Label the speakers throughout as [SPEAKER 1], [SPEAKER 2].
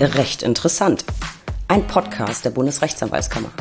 [SPEAKER 1] Recht interessant. Ein Podcast der Bundesrechtsanwaltskammer.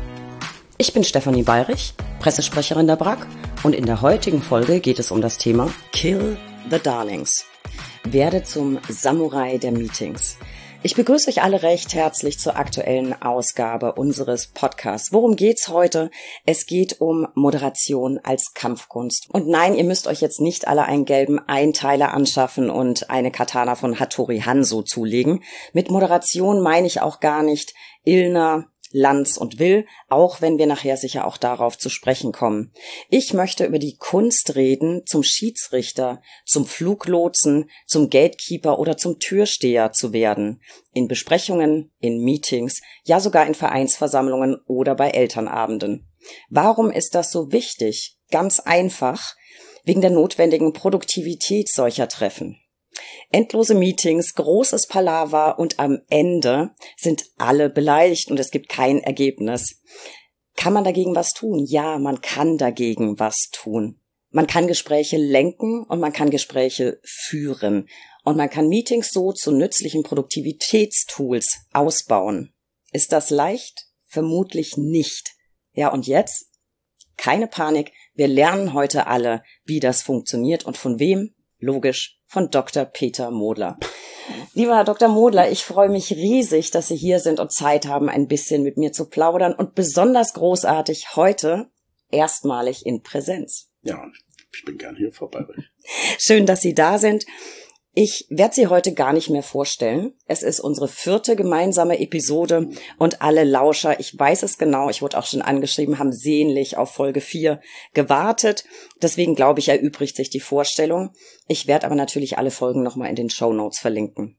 [SPEAKER 1] Ich bin Stefanie Bayrich, Pressesprecherin der BRAG, und in der heutigen Folge geht es um das Thema Kill the Darlings. Werde zum Samurai der Meetings. Ich begrüße euch alle recht herzlich zur aktuellen Ausgabe unseres Podcasts. Worum geht's heute? Es geht um Moderation als Kampfkunst. Und nein, ihr müsst euch jetzt nicht alle einen gelben Einteiler anschaffen und eine Katana von Hattori Hanzo zulegen. Mit Moderation meine ich auch gar nicht Illner, Lanz und Will, auch wenn wir nachher sicher auch darauf zu sprechen kommen. Ich möchte über die Kunst reden, zum Schiedsrichter, zum Fluglotsen, zum Gatekeeper oder zum Türsteher zu werden. In Besprechungen, in Meetings, ja sogar in Vereinsversammlungen oder bei Elternabenden. Warum ist das so wichtig? Ganz einfach, wegen der notwendigen Produktivität solcher Treffen. Endlose Meetings, großes Palaver und am Ende sind alle beleidigt und es gibt kein Ergebnis. Kann man dagegen was tun? Ja, man kann dagegen was tun. Man kann Gespräche lenken und man kann Gespräche führen. Und man kann Meetings so zu nützlichen Produktivitätstools ausbauen. Ist das leicht? Vermutlich nicht. Ja, und jetzt? Keine Panik, wir lernen heute alle, wie das funktioniert und von wem? Logisch, von Dr. Peter Modler. Lieber Herr Dr. Modler, ich freue mich riesig, dass Sie hier sind und Zeit haben, ein bisschen mit mir zu plaudern und besonders großartig heute erstmalig in Präsenz.
[SPEAKER 2] Ja, ich bin gern hier vorbei.
[SPEAKER 1] Schön, dass Sie da sind. Ich werde Sie heute gar nicht mehr vorstellen. Es ist unsere 4. gemeinsame Episode und alle Lauscher, ich weiß es genau, ich wurde auch schon angeschrieben, haben sehnlich auf Folge 4 gewartet. Deswegen glaube ich, erübrigt sich die Vorstellung. Ich werde aber natürlich alle Folgen nochmal in den Shownotes verlinken.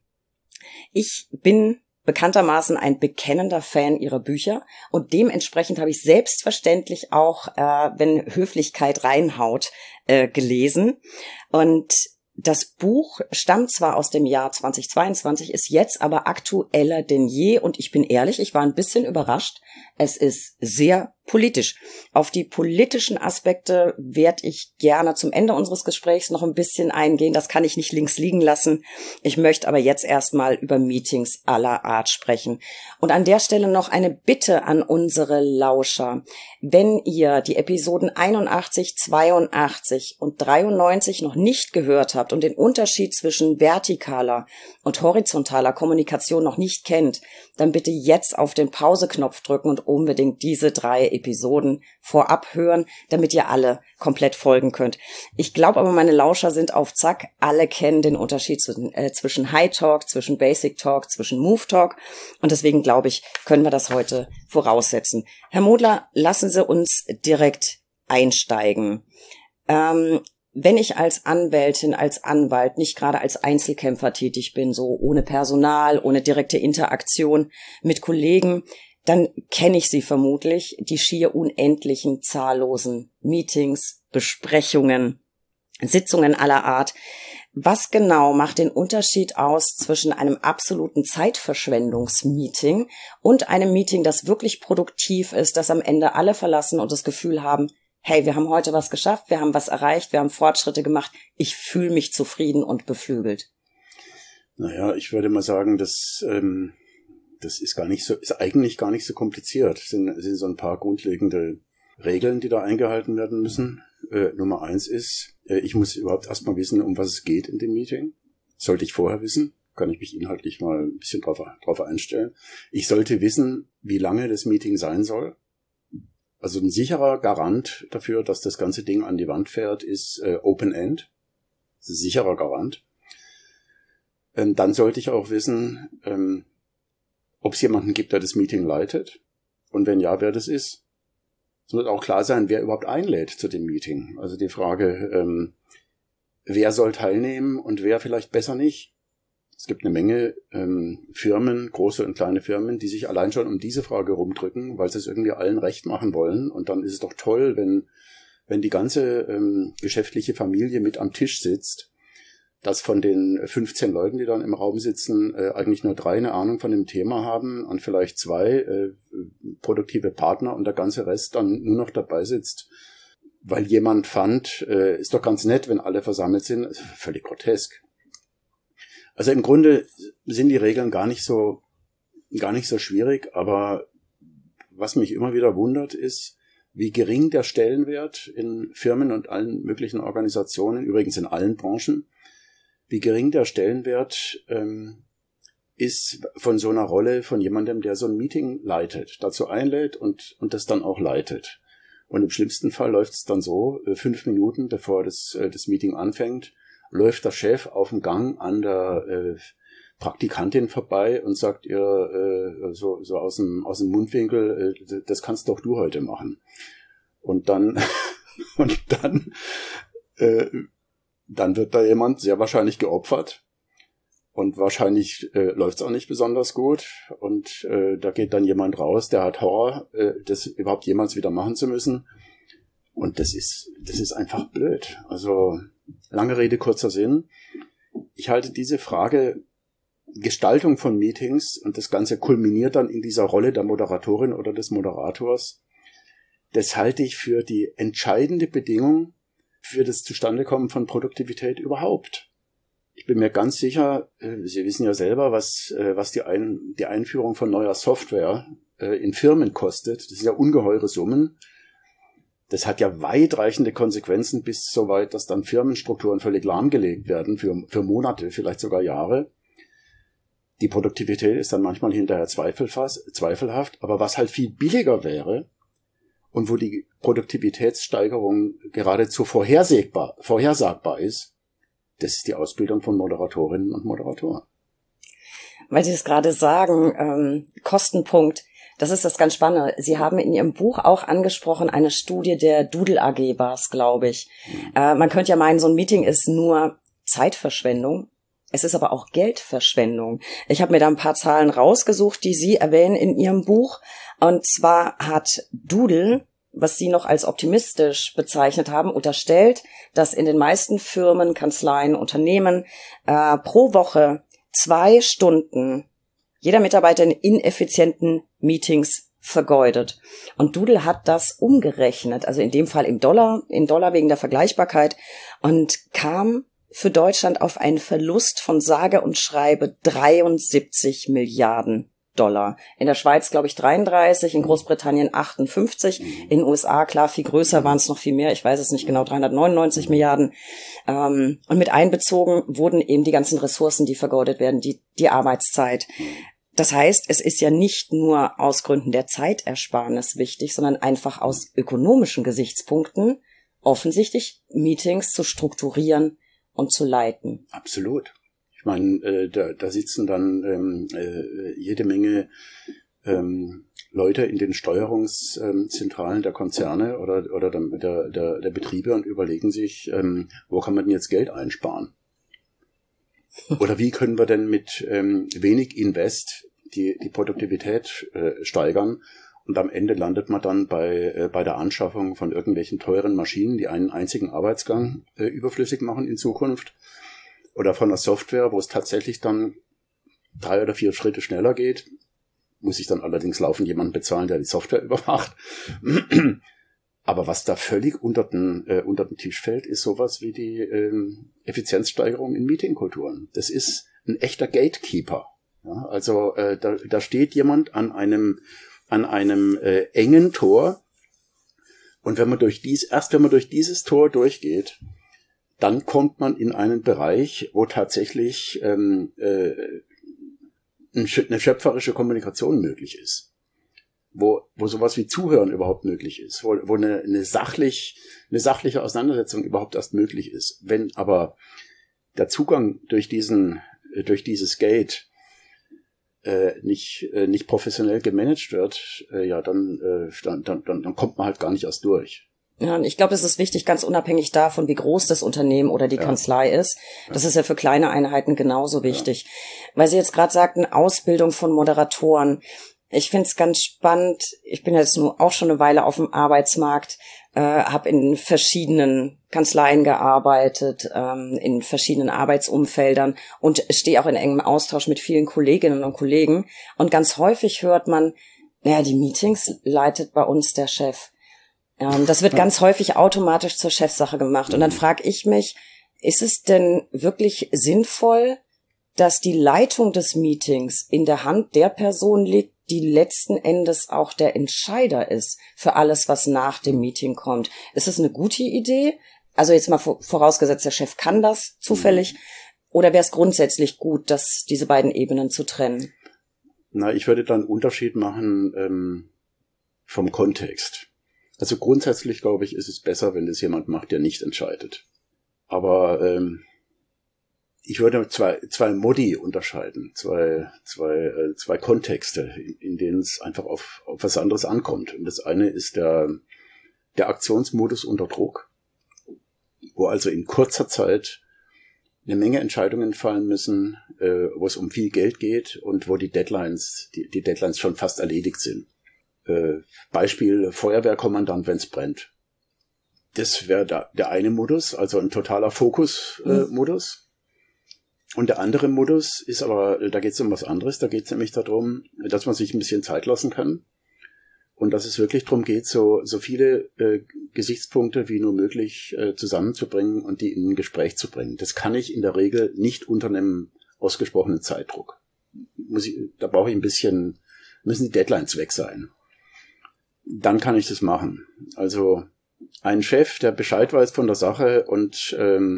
[SPEAKER 1] Ich bin bekanntermaßen ein bekennender Fan Ihrer Bücher und dementsprechend habe ich selbstverständlich auch, wenn Höflichkeit reinhaut, gelesen. Und das Buch stammt zwar aus dem Jahr 2022, ist jetzt aber aktueller denn je und ich bin ehrlich, ich war ein bisschen überrascht. Es ist sehr politisch. Auf die politischen Aspekte werde ich gerne zum Ende unseres Gesprächs noch ein bisschen eingehen. Das kann ich nicht links liegen lassen. Ich möchte aber jetzt erstmal über Meetings aller Art sprechen. Und an der Stelle noch eine Bitte an unsere Lauscher. Wenn ihr die Episoden 81, 82 und 93 noch nicht gehört habt und den Unterschied zwischen vertikaler und horizontaler Kommunikation noch nicht kennt, dann bitte jetzt auf den Pause-Knopf drücken und unbedingt diese 3 Episoden vorab hören, damit ihr alle komplett folgen könnt. Ich glaube aber, meine Lauscher sind auf Zack. Alle kennen den Unterschied zwischen High Talk, zwischen Basic Talk, zwischen Move Talk. Und deswegen glaube ich, können wir das heute voraussetzen. Herr Modler, lassen Sie uns direkt einsteigen. Wenn ich als Anwältin, als Anwalt, nicht gerade als Einzelkämpfer tätig bin, so ohne Personal, ohne direkte Interaktion mit Kollegen, dann kenne ich Sie vermutlich, die schier unendlichen zahllosen Meetings, Besprechungen, Sitzungen aller Art. Was genau macht den Unterschied aus zwischen einem absoluten Zeitverschwendungsmeeting und einem Meeting, das wirklich produktiv ist, das am Ende alle verlassen und das Gefühl haben, hey, wir haben heute was geschafft, wir haben was erreicht, wir haben Fortschritte gemacht, ich fühle mich zufrieden und beflügelt?
[SPEAKER 2] Naja, ich würde mal sagen, das ist eigentlich gar nicht so kompliziert. Es sind so ein paar grundlegende Regeln, die da eingehalten werden müssen. Nummer 1 ist, ich muss überhaupt erstmal wissen, um was es geht in dem Meeting. Sollte ich vorher wissen, kann ich mich inhaltlich mal ein bisschen drauf einstellen. Ich sollte wissen, wie lange das Meeting sein soll. Also ein sicherer Garant dafür, dass das ganze Ding an die Wand fährt, ist Open End. Das ist ein sicherer Garant. Dann sollte ich auch wissen, ob es jemanden gibt, der das Meeting leitet. Und wenn ja, wer das ist. Es muss auch klar sein, wer überhaupt einlädt zu dem Meeting. Also die Frage, wer soll teilnehmen und wer vielleicht besser nicht. Es gibt eine Menge Firmen, große und kleine Firmen, die sich allein schon um diese Frage rumdrücken, weil sie es irgendwie allen recht machen wollen. Und dann ist es doch toll, wenn die ganze geschäftliche Familie mit am Tisch sitzt, dass von den 15 Leuten, die dann im Raum sitzen, eigentlich nur 3 eine Ahnung von dem Thema haben und vielleicht 2 produktive Partner und der ganze Rest dann nur noch dabei sitzt, weil jemand fand, ist doch ganz nett, wenn alle versammelt sind. Völlig grotesk. Also im Grunde sind die Regeln gar nicht so schwierig, aber was mich immer wieder wundert ist, wie gering der Stellenwert in Firmen und allen möglichen Organisationen, übrigens in allen Branchen, wie gering der Stellenwert ist von so einer Rolle von jemandem, der so ein Meeting leitet, dazu einlädt und das dann auch leitet. Und im schlimmsten Fall läuft es dann so, 5 Minuten bevor das Meeting anfängt, läuft der Chef auf dem Gang an der Praktikantin vorbei und sagt ihr so aus dem Mundwinkel, das kannst doch du heute machen. Und dann wird da jemand sehr wahrscheinlich geopfert und wahrscheinlich läuft's auch nicht besonders gut und da geht dann jemand raus, der hat Horror, das überhaupt jemals wieder machen zu müssen. Und das ist einfach blöd. Also lange Rede, kurzer Sinn. Ich halte diese Frage Gestaltung von Meetings und das Ganze kulminiert dann in dieser Rolle der Moderatorin oder des Moderators. Das halte ich für die entscheidende Bedingung für das Zustandekommen von Produktivität überhaupt. Ich bin mir ganz sicher, Sie wissen ja selber, was die Einführung von neuer Software in Firmen kostet. Das sind ja ungeheure Summen. Das hat ja weitreichende Konsequenzen bis so weit, dass dann Firmenstrukturen völlig lahmgelegt werden für Monate, vielleicht sogar Jahre. Die Produktivität ist dann manchmal hinterher zweifelhaft, aber was halt viel billiger wäre und wo die Produktivitätssteigerung geradezu vorhersagbar ist, das ist die Ausbildung von Moderatorinnen und Moderatoren.
[SPEAKER 1] Weil Sie das gerade sagen, Kostenpunkt, das ist das ganz Spannende. Sie haben in Ihrem Buch auch angesprochen, eine Studie der Doodle AG war es, glaube ich. Man könnte ja meinen, so ein Meeting ist nur Zeitverschwendung. Es ist aber auch Geldverschwendung. Ich habe mir da ein paar Zahlen rausgesucht, die Sie erwähnen in Ihrem Buch. Und zwar hat Doodle, was Sie noch als optimistisch bezeichnet haben, unterstellt, dass in den meisten Firmen, Kanzleien, Unternehmen pro Woche 2 Stunden jeder Mitarbeiter in ineffizienten Meetings vergeudet. Und Doodle hat das umgerechnet, also in dem Fall in Dollar wegen der Vergleichbarkeit, und kam für Deutschland auf einen Verlust von sage und schreibe 73 Milliarden Dollar. In der Schweiz, glaube ich, 33, in Großbritannien 58, in den USA, klar, viel größer waren es noch viel mehr, ich weiß es nicht genau, 399 Milliarden. Und mit einbezogen wurden eben die ganzen Ressourcen, die vergeudet werden, die Arbeitszeit. Das heißt, es ist ja nicht nur aus Gründen der Zeitersparnis wichtig, sondern einfach aus ökonomischen Gesichtspunkten offensichtlich Meetings zu strukturieren und zu leiten.
[SPEAKER 2] Absolut. Ich meine, da sitzen dann jede Menge Leute in den Steuerungszentralen der Konzerne oder der Betriebe und überlegen sich, wo kann man denn jetzt Geld einsparen? Oder wie können wir denn mit wenig Invest die Produktivität steigern? Und am Ende landet man dann bei der Anschaffung von irgendwelchen teuren Maschinen, die einen einzigen Arbeitsgang überflüssig machen in Zukunft. Oder von einer Software, wo es tatsächlich dann 3 oder 4 Schritte schneller geht. Muss ich dann allerdings laufend jemanden bezahlen, der die Software überwacht. Aber was da völlig unter den Tisch fällt, ist sowas wie die Effizienzsteigerung in Meetingkulturen. Das ist ein echter Gatekeeper. Ja, also da steht jemand an einem engen Tor, und wenn man durch dieses Tor durchgeht, dann kommt man in einen Bereich, wo tatsächlich eine schöpferische Kommunikation möglich ist. Wo sowas wie Zuhören überhaupt möglich ist, wo eine sachliche Auseinandersetzung überhaupt erst möglich ist. Wenn aber der Zugang durch dieses Gate nicht professionell gemanagt wird, dann kommt man halt gar nicht erst durch.
[SPEAKER 1] Ja, und ich glaube, es ist wichtig, ganz unabhängig davon, wie groß das Unternehmen oder die Kanzlei ist. Das ist ja für kleine Einheiten genauso wichtig. Ja. Weil Sie jetzt gerade sagten, Ausbildung von Moderatoren. Ich finde es ganz spannend. Ich bin jetzt nur auch schon eine Weile auf dem Arbeitsmarkt, habe in verschiedenen Kanzleien gearbeitet, in verschiedenen Arbeitsumfeldern und stehe auch in engem Austausch mit vielen Kolleginnen und Kollegen. Und ganz häufig hört man, die Meetings leitet bei uns der Chef. Das wird ganz häufig automatisch zur Chefsache gemacht. Und dann frage ich mich, ist es denn wirklich sinnvoll, dass die Leitung des Meetings in der Hand der Person liegt, die letzten Endes auch der Entscheider ist für alles, was nach dem Meeting kommt. Ist es eine gute Idee? Also jetzt mal vorausgesetzt, der Chef kann das zufällig. Oder wäre es grundsätzlich gut, diese beiden Ebenen zu trennen?
[SPEAKER 2] Na, ich würde dann einen Unterschied machen vom Kontext. Also grundsätzlich, glaube ich, ist es besser, wenn es jemand macht, der nicht entscheidet. Aber ich würde zwei Modi unterscheiden, zwei Kontexte, in denen es einfach auf was anderes ankommt. Und das eine ist der Aktionsmodus unter Druck, wo also in kurzer Zeit eine Menge Entscheidungen fallen müssen, wo es um viel Geld geht und wo die Deadlines schon fast erledigt sind. Beispiel Feuerwehrkommandant, wenn es brennt. Das wäre der eine Modus, also ein totaler Fokus-Modus. Und der andere Modus ist aber, da geht es um was anderes, da geht es nämlich darum, dass man sich ein bisschen Zeit lassen kann und dass es wirklich darum geht, so viele Gesichtspunkte wie nur möglich zusammenzubringen und die in ein Gespräch zu bringen. Das kann ich in der Regel nicht unter einem ausgesprochenen Zeitdruck. Da brauche ich müssen die Deadlines weg sein. Dann kann ich das machen. Also ein Chef, der Bescheid weiß von der Sache und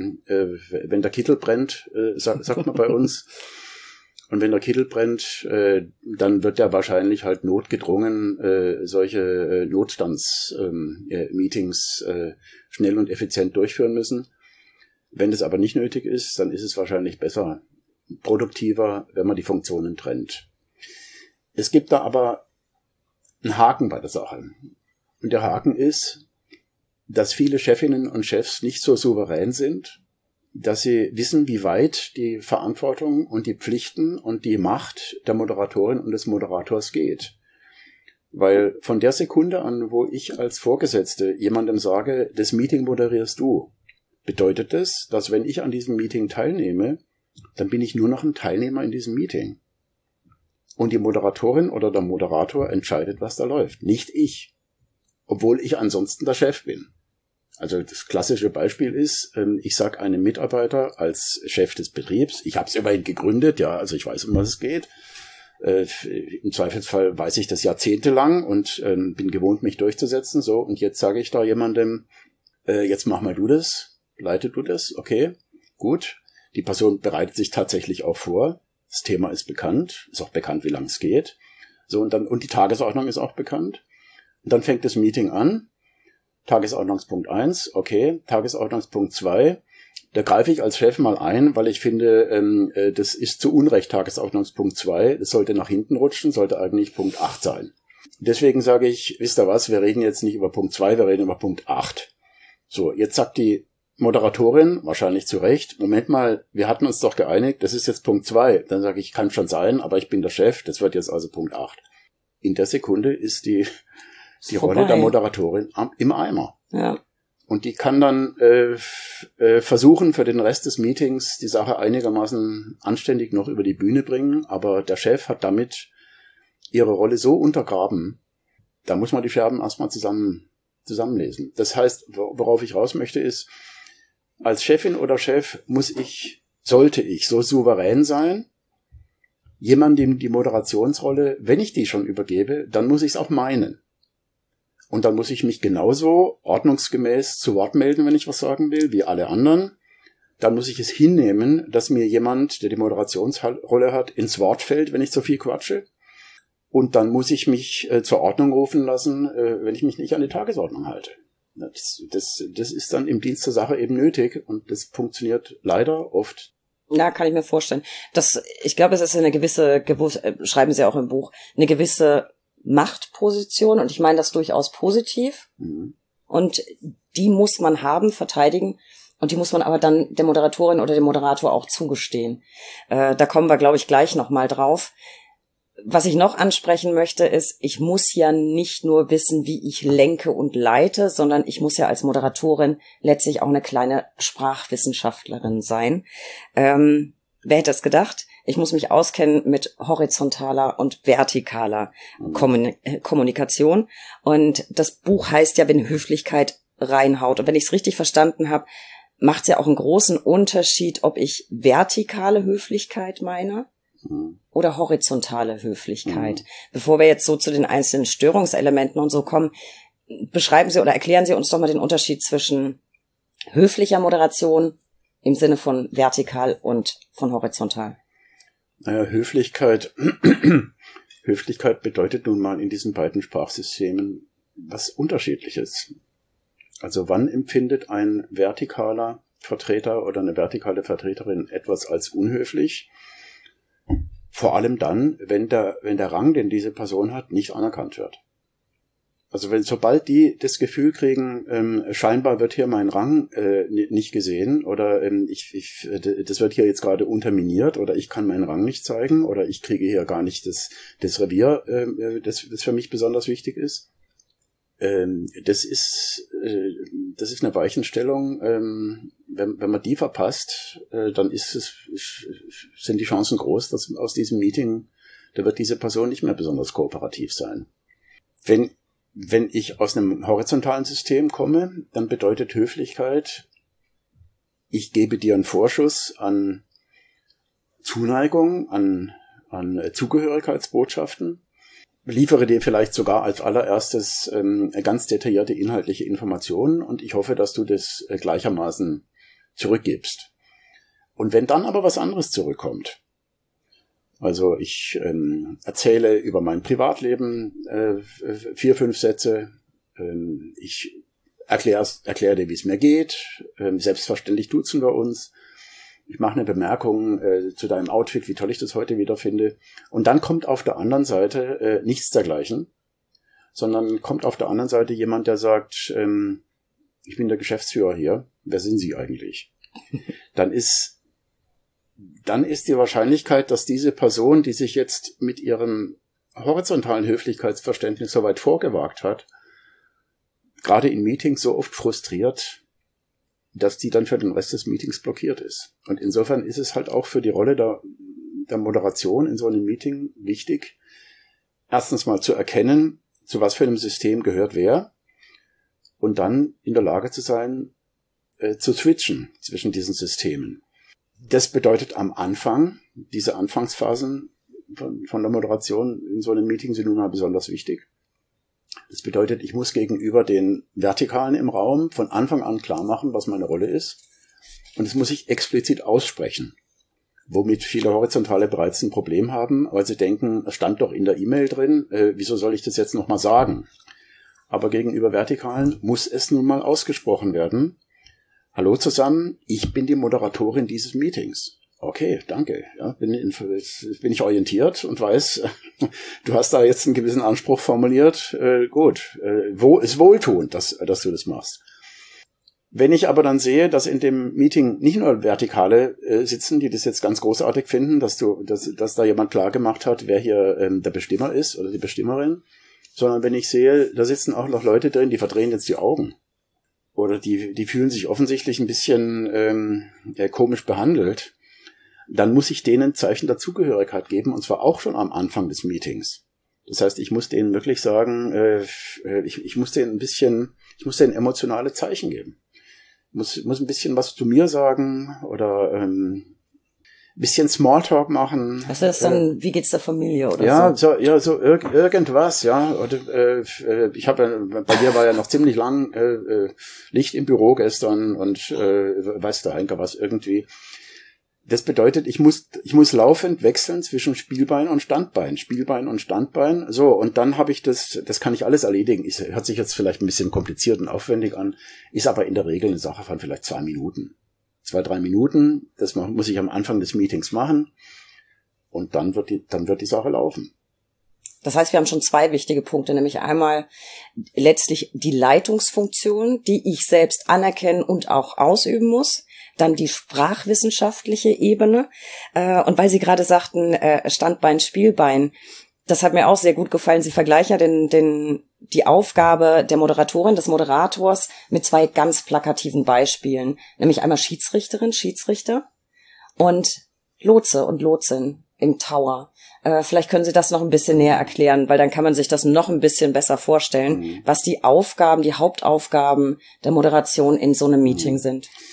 [SPEAKER 2] wenn der Kittel brennt, sagt man bei uns, und wenn der Kittel brennt, dann wird er wahrscheinlich halt notgedrungen solche Notstandsmeetings schnell und effizient durchführen müssen. Wenn das aber nicht nötig ist, dann ist es wahrscheinlich besser, produktiver, wenn man die Funktionen trennt. Es gibt da aber einen Haken bei der Sache. Und der Haken ist, dass viele Chefinnen und Chefs nicht so souverän sind, dass sie wissen, wie weit die Verantwortung und die Pflichten und die Macht der Moderatorin und des Moderators geht. Weil von der Sekunde an, wo ich als Vorgesetzte jemandem sage, das Meeting moderierst du, bedeutet das, dass wenn ich an diesem Meeting teilnehme, dann bin ich nur noch ein Teilnehmer in diesem Meeting. Und die Moderatorin oder der Moderator entscheidet, was da läuft, nicht ich. Obwohl ich ansonsten der Chef bin. Also das klassische Beispiel ist, ich sage einem Mitarbeiter als Chef des Betriebs, ich habe es immerhin gegründet, ja, also ich weiß, um was es geht. Im Zweifelsfall weiß ich das jahrzehntelang und bin gewohnt, mich durchzusetzen. So, und jetzt sage ich da jemandem, jetzt mach mal du das, leite du das, okay, gut. Die Person bereitet sich tatsächlich auch vor. Das Thema ist bekannt, ist auch bekannt, wie lange es geht. So, und die Tagesordnung ist auch bekannt. Und dann fängt das Meeting an. Tagesordnungspunkt 1, okay. Tagesordnungspunkt 2, da greife ich als Chef mal ein, weil ich finde, das ist zu Unrecht Tagesordnungspunkt 2. Das sollte nach hinten rutschen, sollte eigentlich Punkt 8 sein. Deswegen sage ich, wisst ihr was, wir reden jetzt nicht über Punkt 2, wir reden über Punkt 8. So, jetzt sagt die Moderatorin, wahrscheinlich zu Recht, Moment mal, wir hatten uns doch geeinigt, das ist jetzt Punkt 2. Dann sage ich, kann schon sein, aber ich bin der Chef, das wird jetzt also Punkt 8. In der Sekunde ist die Rolle der Moderatorin im Eimer. Ja. Und die kann dann versuchen, für den Rest des Meetings die Sache einigermaßen anständig noch über die Bühne bringen, aber der Chef hat damit ihre Rolle so untergraben, da muss man die Scherben erstmal zusammenlesen. Das heißt, worauf ich raus möchte, ist, als Chefin oder Chef sollte ich so souverän sein, jemandem die Moderationsrolle, wenn ich die schon übergebe, dann muss ich es auch meinen. Und dann muss ich mich genauso ordnungsgemäß zu Wort melden, wenn ich was sagen will, wie alle anderen. Dann muss ich es hinnehmen, dass mir jemand, der die Moderationsrolle hat, ins Wort fällt, wenn ich zu viel quatsche. Und dann muss ich mich zur Ordnung rufen lassen, wenn ich mich nicht an die Tagesordnung halte. Das ist dann im Dienst der Sache eben nötig und das funktioniert leider oft.
[SPEAKER 1] Ja, kann ich mir vorstellen. Ich glaube, es ist eine gewisse, schreiben Sie auch im Buch, eine gewisse Machtposition und ich meine das durchaus positiv. Mhm. Und die muss man haben, verteidigen und die muss man aber dann der Moderatorin oder dem Moderator auch zugestehen. Da kommen wir, glaube ich, gleich nochmal drauf. Was ich noch ansprechen möchte, ist, ich muss ja nicht nur wissen, wie ich lenke und leite, sondern ich muss ja als Moderatorin letztlich auch eine kleine Sprachwissenschaftlerin sein. Wer hätte es gedacht? Ich muss mich auskennen mit horizontaler und vertikaler Kommunikation. Und das Buch heißt ja, wenn Höflichkeit reinhaut. Und wenn ich es richtig verstanden habe, macht es ja auch einen großen Unterschied, ob ich vertikale Höflichkeit meine oder horizontale Höflichkeit. Bevor wir jetzt so zu den einzelnen Störungselementen und so kommen, beschreiben Sie oder erklären Sie uns doch mal den Unterschied zwischen höflicher Moderation im Sinne von vertikal und von horizontal.
[SPEAKER 2] Naja, Höflichkeit bedeutet nun mal in diesen beiden Sprachsystemen was Unterschiedliches. Also wann empfindet ein vertikaler Vertreter oder eine vertikale Vertreterin etwas als unhöflich? Vor allem dann, wenn der Rang, den diese Person hat, nicht anerkannt wird. Also sobald die das Gefühl kriegen, scheinbar wird hier mein Rang nicht gesehen oder das wird hier jetzt gerade unterminiert oder ich kann meinen Rang nicht zeigen oder ich kriege hier gar nicht das Revier, das für mich besonders wichtig ist. Das ist eine Weichenstellung. Wenn man die verpasst, dann sind die Chancen groß, dass aus diesem Meeting, da wird diese Person nicht mehr besonders kooperativ sein. Wenn ich aus einem horizontalen System komme, dann bedeutet Höflichkeit, ich gebe dir einen Vorschuss an Zuneigung, an Zugehörigkeitsbotschaften, liefere dir vielleicht sogar als allererstes ganz detaillierte inhaltliche Informationen und ich hoffe, dass du das gleichermaßen zurückgibst. Und wenn dann aber was anderes zurückkommt, also ich erzähle über mein Privatleben 4, 5 Sätze, ich erkläre dir, wie es mir geht, selbstverständlich duzen wir uns, ich mache eine Bemerkung zu deinem Outfit, wie toll ich das heute wieder finde, und dann kommt auf der anderen Seite nichts dergleichen, sondern kommt auf der anderen Seite jemand, der sagt, ich bin der Geschäftsführer hier, wer sind Sie eigentlich? Dann ist die Wahrscheinlichkeit, dass diese Person, die sich jetzt mit ihrem horizontalen Höflichkeitsverständnis so weit vorgewagt hat, gerade in Meetings so oft frustriert, dass die dann für den Rest des Meetings blockiert ist. Und insofern ist es halt auch für die Rolle der Moderation in so einem Meeting wichtig, erstens mal zu erkennen, zu was für einem System gehört wer, und dann in der Lage zu sein, zu switchen zwischen diesen Systemen. Das bedeutet am Anfang, diese Anfangsphasen von der Moderation in so einem Meeting sind nun mal besonders wichtig. Das bedeutet, ich muss gegenüber den Vertikalen im Raum von Anfang an klar machen, was meine Rolle ist. Und das muss ich explizit aussprechen. Womit viele Horizontale bereits ein Problem haben, weil sie denken, es stand doch in der E-Mail drin, wieso soll ich das jetzt nochmal sagen? Aber gegenüber Vertikalen muss es nun mal ausgesprochen werden. Hallo zusammen, ich bin die Moderatorin dieses Meetings. Okay, danke. Ja, bin ich orientiert und weiß, du hast da jetzt einen gewissen Anspruch formuliert. Gut, ist wohltuend, dass du das machst. Wenn ich aber dann sehe, dass in dem Meeting nicht nur Vertikale sitzen, die das jetzt ganz großartig finden, dass da jemand klar gemacht hat, wer hier der Bestimmer ist oder die Bestimmerin, sondern wenn ich sehe, da sitzen auch noch Leute drin, die verdrehen jetzt die Augen. Oder die fühlen sich offensichtlich ein bisschen komisch behandelt, dann muss ich denen Zeichen der Zugehörigkeit geben, und zwar auch schon am Anfang des Meetings. Das heißt, ich muss denen wirklich sagen, ich muss denen emotionale Zeichen geben. Muss ein bisschen was zu mir sagen oder ein bisschen Smalltalk machen.
[SPEAKER 1] Was ist das dann, wie geht's der Familie oder
[SPEAKER 2] so? So irgendwas, ja. Oder, bei dir war ja noch ziemlich lang Licht im Büro gestern und weiß der Henker was irgendwie. Das bedeutet, ich muss laufend wechseln zwischen Spielbein und Standbein. So, und dann habe ich das kann ich alles erledigen. Hört sich jetzt vielleicht ein bisschen kompliziert und aufwendig an, ist aber in der Regel eine Sache von vielleicht 2 Minuten. 2-3 Minuten, das muss ich am Anfang des Meetings machen, und dann wird die Sache laufen.
[SPEAKER 1] Das heißt, wir haben schon 2 wichtige Punkte, nämlich einmal letztlich die Leitungsfunktion, die ich selbst anerkennen und auch ausüben muss. Dann die sprachwissenschaftliche Ebene. Und weil Sie gerade sagten, Standbein, Spielbein, das hat mir auch sehr gut gefallen. Sie vergleichen ja die Aufgabe der Moderatorin, des Moderators mit 2 ganz plakativen Beispielen. Nämlich einmal Schiedsrichterin, Schiedsrichter und Lotse und Lotsin im Tower. Vielleicht können Sie das noch ein bisschen näher erklären, weil dann kann man sich das noch ein bisschen besser vorstellen, was die Hauptaufgaben der Moderation in so einem Meeting sind.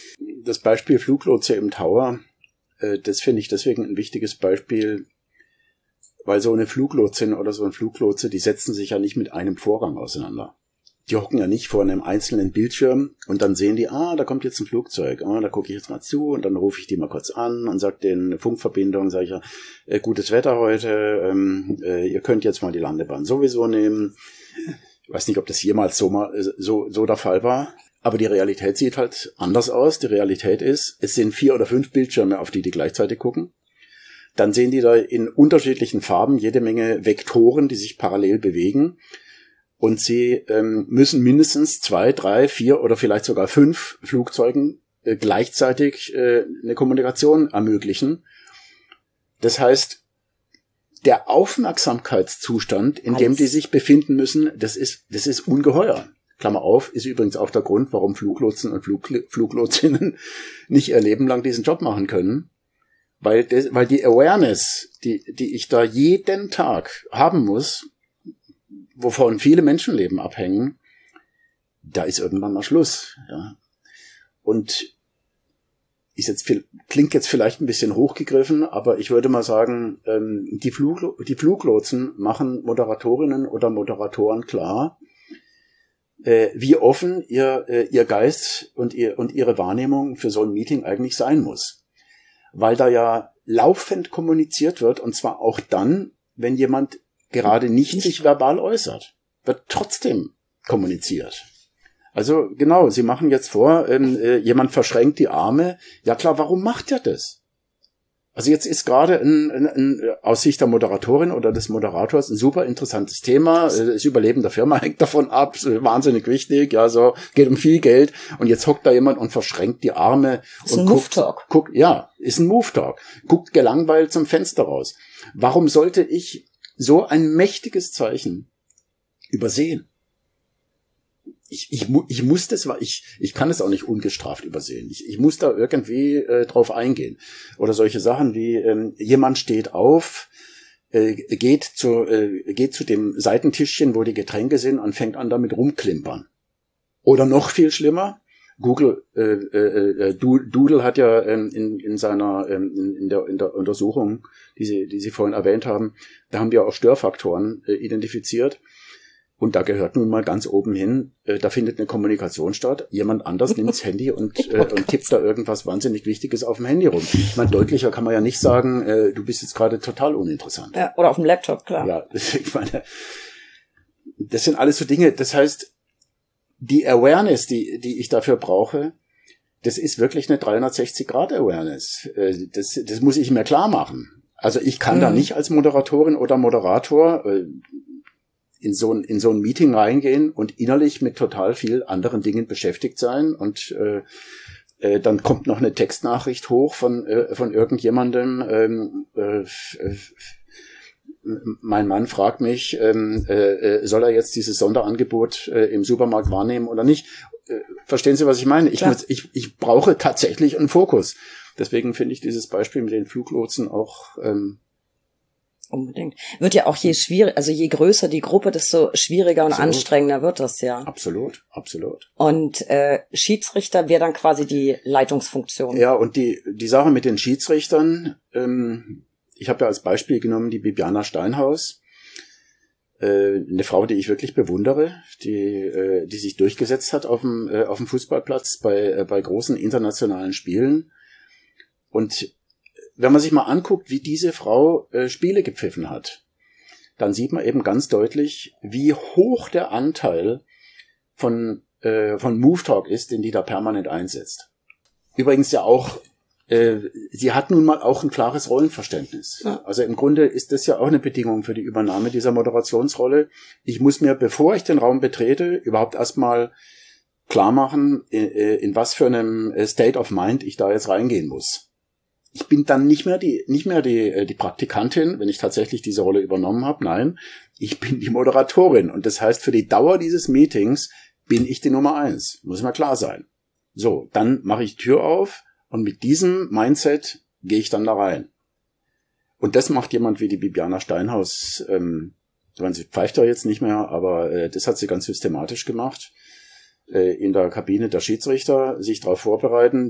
[SPEAKER 2] das Beispiel Fluglotse im Tower, das finde ich deswegen ein wichtiges Beispiel, weil so eine Fluglotsin oder so ein Fluglotse, die setzen sich ja nicht mit einem Vorgang auseinander. Die hocken ja nicht vor einem einzelnen Bildschirm und dann sehen die, da kommt jetzt ein Flugzeug, da gucke ich jetzt mal zu und dann rufe ich die mal kurz an und sage denen eine Funkverbindung, sage ich ja, gutes Wetter heute, ihr könnt jetzt mal die Landebahn sowieso nehmen. Ich weiß nicht, ob das jemals so der Fall war, aber die Realität sieht halt anders aus. Die Realität ist, es sind 4 oder 5 Bildschirme, auf die gleichzeitig gucken. Dann sehen die da in unterschiedlichen Farben jede Menge Vektoren, die sich parallel bewegen. Und sie müssen mindestens 2, 3, 4 oder vielleicht sogar 5 Flugzeugen gleichzeitig eine Kommunikation ermöglichen. Das heißt, der Aufmerksamkeitszustand, in dem die sich befinden müssen, das ist ungeheuer. Klammer auf, ist übrigens auch der Grund, warum Fluglotsen und Fluglotsinnen nicht ihr Leben lang diesen Job machen können. Weil die Awareness, die ich da jeden Tag haben muss, wovon viele Menschenleben abhängen, da ist irgendwann mal Schluss. Ja. Und klingt jetzt vielleicht ein bisschen hochgegriffen, aber ich würde mal sagen, die Fluglotsen machen Moderatorinnen oder Moderatoren klar, wie offen ihr Geist und ihre Wahrnehmung für so ein Meeting eigentlich sein muss. Weil da ja laufend kommuniziert wird, und zwar auch dann, wenn jemand gerade nicht sich verbal äußert, wird trotzdem kommuniziert. Also genau, Sie machen jetzt vor, jemand verschränkt die Arme. Ja klar, warum macht er das? Also jetzt ist gerade aus Sicht der Moderatorin oder des Moderators ein super interessantes Thema. Das Überleben der Firma hängt davon ab, wahnsinnig wichtig. Ja, so geht um viel Geld. Und jetzt hockt da jemand und verschränkt die Arme
[SPEAKER 1] ist ein Move-Talk.
[SPEAKER 2] Ist ein Move-Talk. Guckt gelangweilt zum Fenster raus. Warum sollte ich so ein mächtiges Zeichen übersehen? Ich muss das, ich kann es auch nicht ungestraft übersehen. Ich muss da irgendwie drauf eingehen. Oder solche Sachen wie jemand steht auf, geht zu dem Seitentischchen, wo die Getränke sind, und fängt an damit rumklimpern. Oder noch viel schlimmer, Doodle hat ja in der Untersuchung, die Sie vorhin erwähnt haben, da haben wir auch Störfaktoren identifiziert. Und da gehört nun mal ganz oben hin, da findet eine Kommunikation statt. Jemand anders nimmt das Handy und tippt da irgendwas wahnsinnig Wichtiges auf dem Handy rum. Ich meine, deutlicher kann man ja nicht sagen, du bist jetzt gerade total uninteressant.
[SPEAKER 1] Ja, oder auf dem Laptop, klar.
[SPEAKER 2] Ja, ich meine, das sind alles so Dinge. Das heißt, die Awareness, die ich dafür brauche, das ist wirklich eine 360-Grad-Awareness. Das muss ich mir klar machen. Also ich kann da nicht als Moderatorin oder Moderator in so ein Meeting reingehen und innerlich mit total viel anderen Dingen beschäftigt sein und dann kommt noch eine Textnachricht hoch von irgendjemandem. Mein Mann fragt mich, soll er jetzt dieses Sonderangebot im Supermarkt wahrnehmen oder nicht? Verstehen Sie, was ich meine? Ich brauche tatsächlich einen Fokus. Deswegen finde ich dieses Beispiel mit den Fluglotsen auch
[SPEAKER 1] unbedingt. Wird ja auch je größer die Gruppe, desto schwieriger und
[SPEAKER 2] Absolut.
[SPEAKER 1] Anstrengender wird das ja.
[SPEAKER 2] Absolut.
[SPEAKER 1] Und Schiedsrichter wäre dann quasi die Leitungsfunktion.
[SPEAKER 2] Ja, und die Sache mit den Schiedsrichtern, ich habe ja als Beispiel genommen die Bibiana Steinhaus, eine Frau, die ich wirklich bewundere, die sich durchgesetzt hat auf dem Fußballplatz bei großen internationalen Spielen. Und wenn man sich mal anguckt, wie diese Frau Spiele gepfiffen hat, dann sieht man eben ganz deutlich, wie hoch der Anteil von Move Talk ist, den die da permanent einsetzt. Übrigens ja auch, sie hat nun mal auch ein klares Rollenverständnis. Ja. Also im Grunde ist das ja auch eine Bedingung für die Übernahme dieser Moderationsrolle. Ich muss mir, bevor ich den Raum betrete, überhaupt erstmal klar machen, in was für einem State of Mind ich da jetzt reingehen muss. Ich bin dann nicht mehr die Praktikantin, wenn ich tatsächlich diese Rolle übernommen habe. Nein, ich bin die Moderatorin. Und das heißt, für die Dauer dieses Meetings bin ich die Nummer 1. Muss mir klar sein. So, dann mache ich die Tür auf und mit diesem Mindset gehe ich dann da rein. Und das macht jemand wie die Bibiana Steinhaus. Sie pfeift ja jetzt nicht mehr, aber das hat sie ganz systematisch gemacht. in der Kabine der Schiedsrichter sich darauf vorbereiten.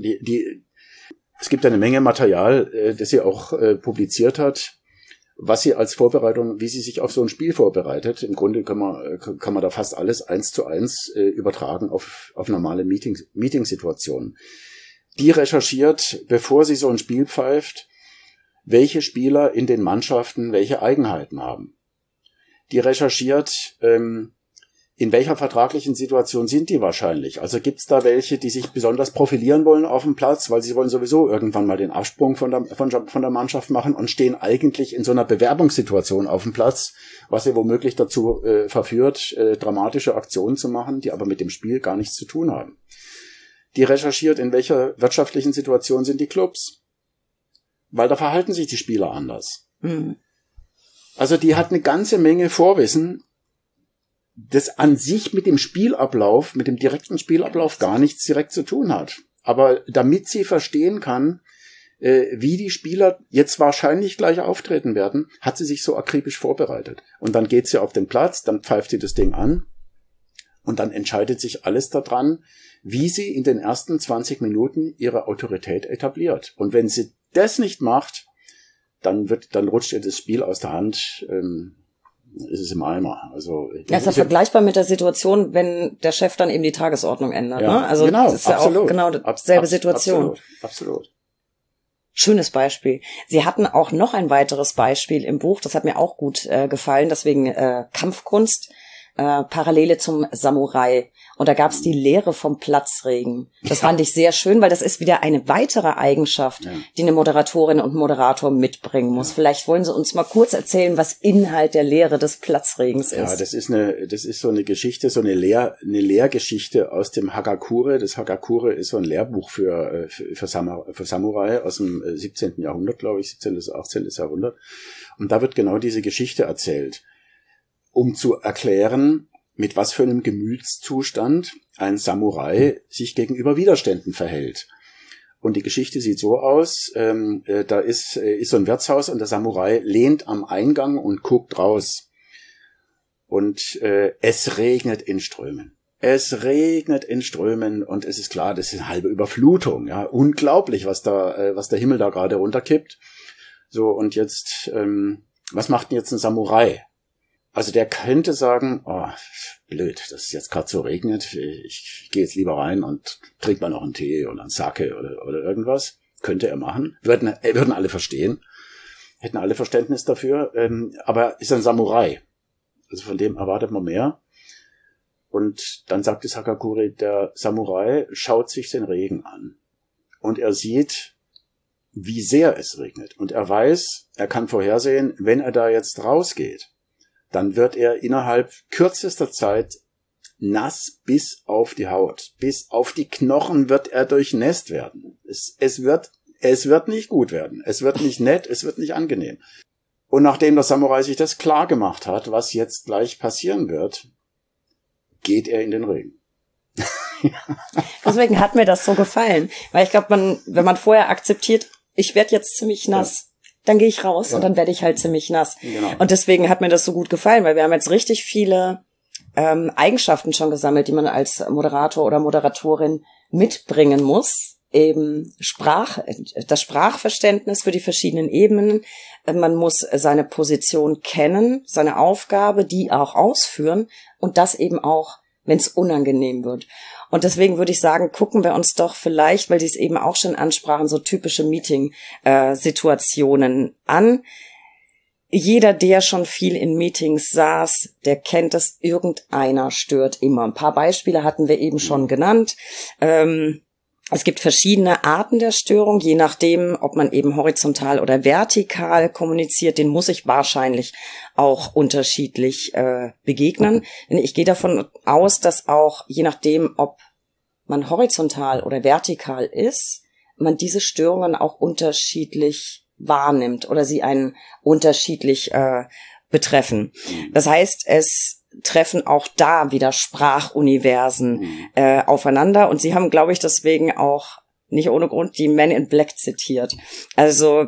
[SPEAKER 2] Es gibt eine Menge Material, das sie auch publiziert hat, was sie als Vorbereitung, wie sie sich auf so ein Spiel vorbereitet. Im Grunde kann man da fast alles 1:1 übertragen auf normale Meetingsituationen. Die recherchiert, bevor sie so ein Spiel pfeift, welche Spieler in den Mannschaften welche Eigenheiten haben. Die recherchiert, in welcher vertraglichen Situation sind die wahrscheinlich? Also gibt's da welche, die sich besonders profilieren wollen auf dem Platz, weil sie wollen sowieso irgendwann mal den Absprung von der Mannschaft machen und stehen eigentlich in so einer Bewerbungssituation auf dem Platz, was sie womöglich dazu verführt, dramatische Aktionen zu machen, die aber mit dem Spiel gar nichts zu tun haben. Die recherchiert, in welcher wirtschaftlichen Situation sind die Clubs, weil da verhalten sich die Spieler anders. Mhm. Also die hat eine ganze Menge Vorwissen, das an sich mit dem Spielablauf, mit dem direkten Spielablauf gar nichts direkt zu tun hat. Aber damit sie verstehen kann, wie die Spieler jetzt wahrscheinlich gleich auftreten werden, hat sie sich so akribisch vorbereitet. Und dann geht sie auf den Platz, dann pfeift sie das Ding an und dann entscheidet sich alles daran, wie sie in den ersten 20 Minuten ihre Autorität etabliert. Und wenn sie das nicht macht, dann rutscht ihr das Spiel aus der Hand, ist es im Eimer. Also
[SPEAKER 1] ja, ist ja vergleichbar mit der Situation, wenn der Chef dann eben die Tagesordnung ändert.
[SPEAKER 2] Ja,
[SPEAKER 1] ne? Also
[SPEAKER 2] genau,
[SPEAKER 1] das ist ja
[SPEAKER 2] absolut.
[SPEAKER 1] auch genau dieselbe Situation.
[SPEAKER 2] Absolut.
[SPEAKER 1] Schönes Beispiel. Sie hatten auch noch ein weiteres Beispiel im Buch, das hat mir auch gut gefallen, deswegen Kampfkunst, Parallele zum Samurai. Und da gab es die Lehre vom Platzregen. Das fand ich sehr schön, weil das ist wieder eine weitere Eigenschaft, die eine Moderatorin und Moderator mitbringen muss. Vielleicht wollen Sie uns mal kurz erzählen, was Inhalt der Lehre des Platzregens ist.
[SPEAKER 2] Ja, das ist so eine Geschichte, so eine Lehrgeschichte aus dem Hagakure. Das Hagakure ist so ein Lehrbuch für Samurai aus dem 17. Jahrhundert, glaube ich, 17. bis 18. Jahrhundert. Und da wird genau diese Geschichte erzählt, um zu erklären, mit was für einem Gemütszustand ein Samurai sich gegenüber Widerständen verhält. Und die Geschichte sieht so aus, da ist so ein Wirtshaus und der Samurai lehnt am Eingang und guckt raus. Und es regnet in Strömen. Es regnet in Strömen und es ist klar, das ist eine halbe Überflutung. Ja, unglaublich, was der Himmel da gerade runterkippt. So, und jetzt, was macht denn jetzt ein Samurai? Also der könnte sagen, oh, blöd, dass es jetzt gerade so regnet, ich gehe jetzt lieber rein und trinke mal noch einen Tee oder einen Sake oder irgendwas. Könnte er machen. Würden alle verstehen, hätten alle Verständnis dafür, aber ist ein Samurai. Also von dem erwartet man mehr. Und dann sagt es Hagakure, der Samurai schaut sich den Regen an. Und er sieht, wie sehr es regnet. Und er weiß, er kann vorhersehen, wenn er da jetzt rausgeht, dann wird er innerhalb kürzester Zeit nass bis auf die Haut. Bis auf die Knochen wird er durchnässt werden. Es wird nicht gut werden. Es wird nicht nett, es wird nicht angenehm. Und nachdem der Samurai sich das klar gemacht hat, was jetzt gleich passieren wird, geht er in den Regen.
[SPEAKER 1] Deswegen hat mir das so gefallen. Weil ich glaube, wenn man vorher akzeptiert, ich werde jetzt ziemlich nass, dann gehe ich raus und dann werde ich halt ziemlich nass. Genau. Und deswegen hat mir das so gut gefallen, weil wir haben jetzt richtig viele Eigenschaften schon gesammelt, die man als Moderator oder Moderatorin mitbringen muss. Eben das Sprachverständnis für die verschiedenen Ebenen. Man muss seine Position kennen, seine Aufgabe, die auch ausführen und das eben auch, wenn es unangenehm wird. Und deswegen würde ich sagen, gucken wir uns doch vielleicht, weil Sie es eben auch schon ansprachen, so typische Meeting-Situationen an. Jeder, der schon viel in Meetings saß, der kennt es, irgendeiner stört immer. Ein paar Beispiele hatten wir eben schon genannt. Es gibt verschiedene Arten der Störung, je nachdem, ob man eben horizontal oder vertikal kommuniziert. Den muss ich wahrscheinlich auch unterschiedlich begegnen. Denn ich gehe davon aus, dass auch je nachdem, ob man horizontal oder vertikal ist, man diese Störungen auch unterschiedlich wahrnimmt oder sie einen unterschiedlich betreffen. Das heißt, es treffen auch da wieder Sprachuniversen aufeinander. Und Sie haben, glaube ich, deswegen auch nicht ohne Grund die Men in Black zitiert. Also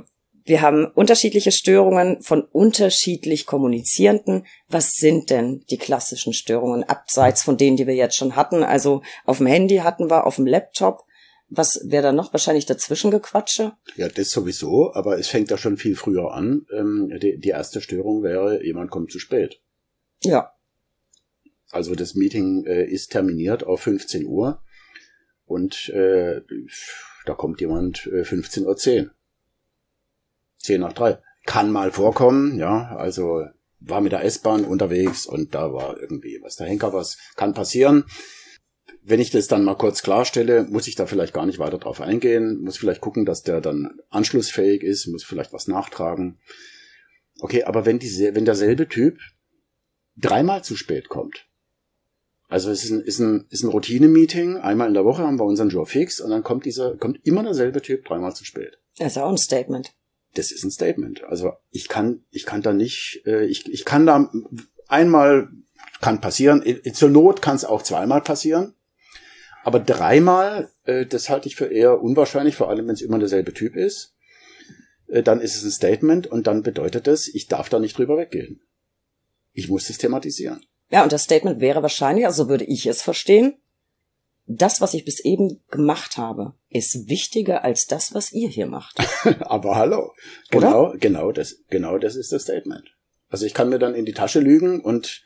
[SPEAKER 1] Wir haben unterschiedliche Störungen von unterschiedlich Kommunizierenden. Was sind denn die klassischen Störungen, abseits von denen, die wir jetzt schon hatten? Also auf dem Handy hatten wir, auf dem Laptop. Was wäre da noch? Wahrscheinlich Dazwischengequatsche?
[SPEAKER 2] Ja, das sowieso, aber es fängt da schon viel früher an. Die erste Störung wäre, jemand kommt zu spät.
[SPEAKER 1] Ja.
[SPEAKER 2] Also das Meeting ist terminiert auf 15 Uhr und da kommt jemand 15:10 Uhr. 10 nach 3. Kann mal vorkommen, ja, also war mit der S-Bahn unterwegs und da war irgendwie was der Henker, was kann passieren. Wenn ich das dann mal kurz klarstelle, muss ich da vielleicht gar nicht weiter drauf eingehen, muss vielleicht gucken, dass der dann anschlussfähig ist, muss vielleicht was nachtragen. Okay, aber wenn derselbe Typ 3-mal zu spät kommt, also es ist ein Routine-Meeting, einmal in der Woche haben wir unseren Jour fix und dann kommt immer derselbe Typ 3-mal zu spät.
[SPEAKER 1] Das ist auch ein Statement.
[SPEAKER 2] Das ist ein Statement. Also ich kann da nicht, ich kann da einmal, kann passieren, zur Not kann es auch 2-mal passieren. Aber 3-mal, das halte ich für eher unwahrscheinlich, vor allem wenn es immer derselbe Typ ist. Dann ist es ein Statement und dann bedeutet das, ich darf da nicht drüber weggehen. Ich muss das thematisieren.
[SPEAKER 1] Ja, und das Statement wäre wahrscheinlich, also würde ich es verstehen, das, was ich bis eben gemacht habe, ist wichtiger als das, was ihr hier macht.
[SPEAKER 2] Aber hallo. Genau das ist das Statement. Also ich kann mir dann in die Tasche lügen und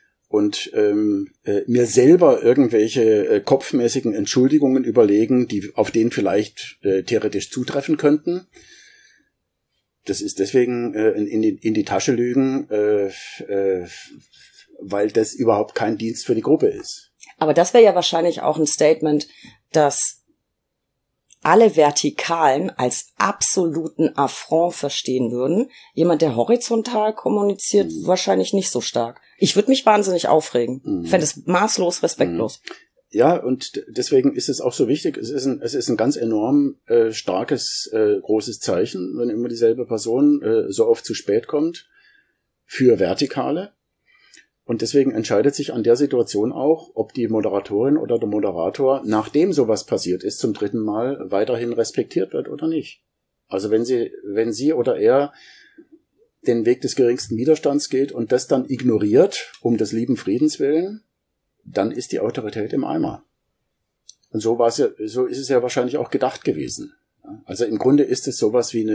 [SPEAKER 2] mir selber irgendwelche kopfmäßigen Entschuldigungen überlegen, auf denen vielleicht theoretisch zutreffen könnten. Das ist deswegen in die Tasche lügen, weil das überhaupt kein Dienst für die Gruppe ist.
[SPEAKER 1] Aber das wäre ja wahrscheinlich auch ein Statement, das alle Vertikalen als absoluten Affront verstehen würden. Jemand, der horizontal kommuniziert, wahrscheinlich nicht so stark. Ich würde mich wahnsinnig aufregen. Ich fände es maßlos respektlos.
[SPEAKER 2] Ja, und deswegen ist es auch so wichtig, es ist ein ganz enorm starkes, großes Zeichen, wenn immer dieselbe Person so oft zu spät kommt für Vertikale. Und deswegen entscheidet sich an der Situation auch, ob die Moderatorin oder der Moderator, nachdem sowas passiert ist, zum 3. Mal weiterhin respektiert wird oder nicht. Also wenn sie oder er den Weg des geringsten Widerstands geht und das dann ignoriert, um des lieben Friedens willen, dann ist die Autorität im Eimer. Und so ist es ja wahrscheinlich auch gedacht gewesen. Also im Grunde ist es sowas wie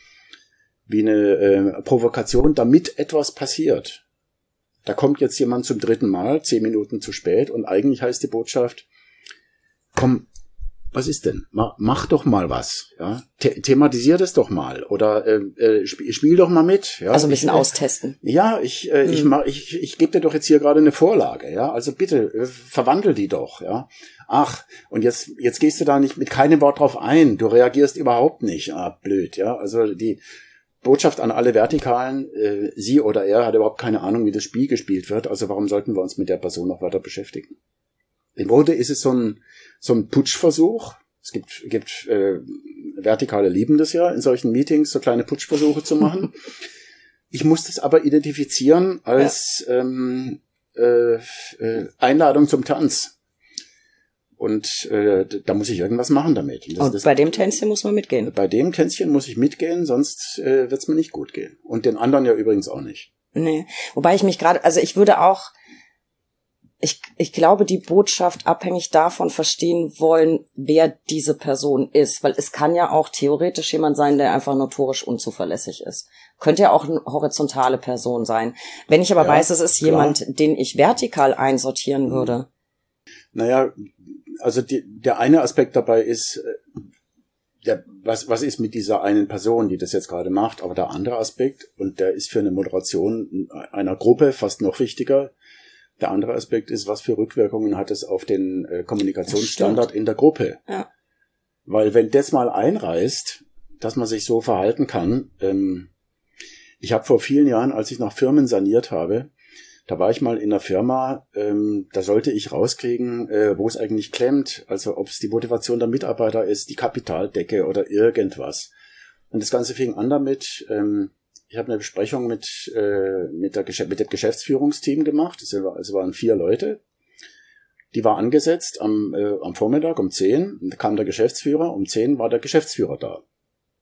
[SPEAKER 2] eine Provokation, damit etwas passiert. Da kommt jetzt jemand zum 3. Mal, 10 Minuten zu spät und eigentlich heißt die Botschaft, komm, was ist denn? Mach doch mal was, ja? Thematisier das doch mal oder spiel doch mal mit, ja?
[SPEAKER 1] Also ein bisschen austesten.
[SPEAKER 2] Ja, ich gebe dir doch jetzt hier gerade eine Vorlage, ja? Also bitte verwandel die doch, ja? Ach, und jetzt gehst du da nicht mit keinem Wort drauf ein, du reagierst überhaupt nicht, blöd, ja? Also die Botschaft an alle Vertikalen, sie oder er hat überhaupt keine Ahnung, wie das Spiel gespielt wird, also warum sollten wir uns mit der Person noch weiter beschäftigen? Im Grunde ist es so ein Putschversuch. Es gibt Vertikale lieben das ja, in solchen Meetings so kleine Putschversuche zu machen. Ich muss das aber identifizieren als Einladung zum Tanz. Und da muss ich irgendwas machen damit.
[SPEAKER 1] Und bei dem Tänzchen muss man mitgehen.
[SPEAKER 2] Bei dem Tänzchen muss ich mitgehen, sonst wird's mir nicht gut gehen. Und den anderen ja übrigens auch nicht.
[SPEAKER 1] Nee, wobei ich mich gerade, also ich würde auch, ich glaube, die Botschaft abhängig davon verstehen wollen, wer diese Person ist. Weil es kann ja auch theoretisch jemand sein, der einfach notorisch unzuverlässig ist. Könnte ja auch eine horizontale Person sein. Wenn ich aber weiß, es ist jemand, den ich vertikal einsortieren würde.
[SPEAKER 2] Naja, also der eine Aspekt dabei ist, was ist mit dieser einen Person, die das jetzt gerade macht, aber der andere Aspekt, und der ist für eine Moderation einer Gruppe fast noch wichtiger, der andere Aspekt ist, was für Rückwirkungen hat es auf den Kommunikationsstandard in der Gruppe.
[SPEAKER 1] Ja.
[SPEAKER 2] Weil wenn das mal einreißt, dass man sich so verhalten kann, ich habe vor vielen Jahren, als ich noch Firmen saniert habe, da war ich mal in einer Firma, da sollte ich rauskriegen, wo es eigentlich klemmt, also ob es die Motivation der Mitarbeiter ist, die Kapitaldecke oder irgendwas. Und das Ganze fing an damit, ich habe eine Besprechung mit dem Geschäftsführungsteam gemacht, es waren 4 Leute, die war angesetzt am Vormittag um 10, da kam der Geschäftsführer, um 10 war der Geschäftsführer da.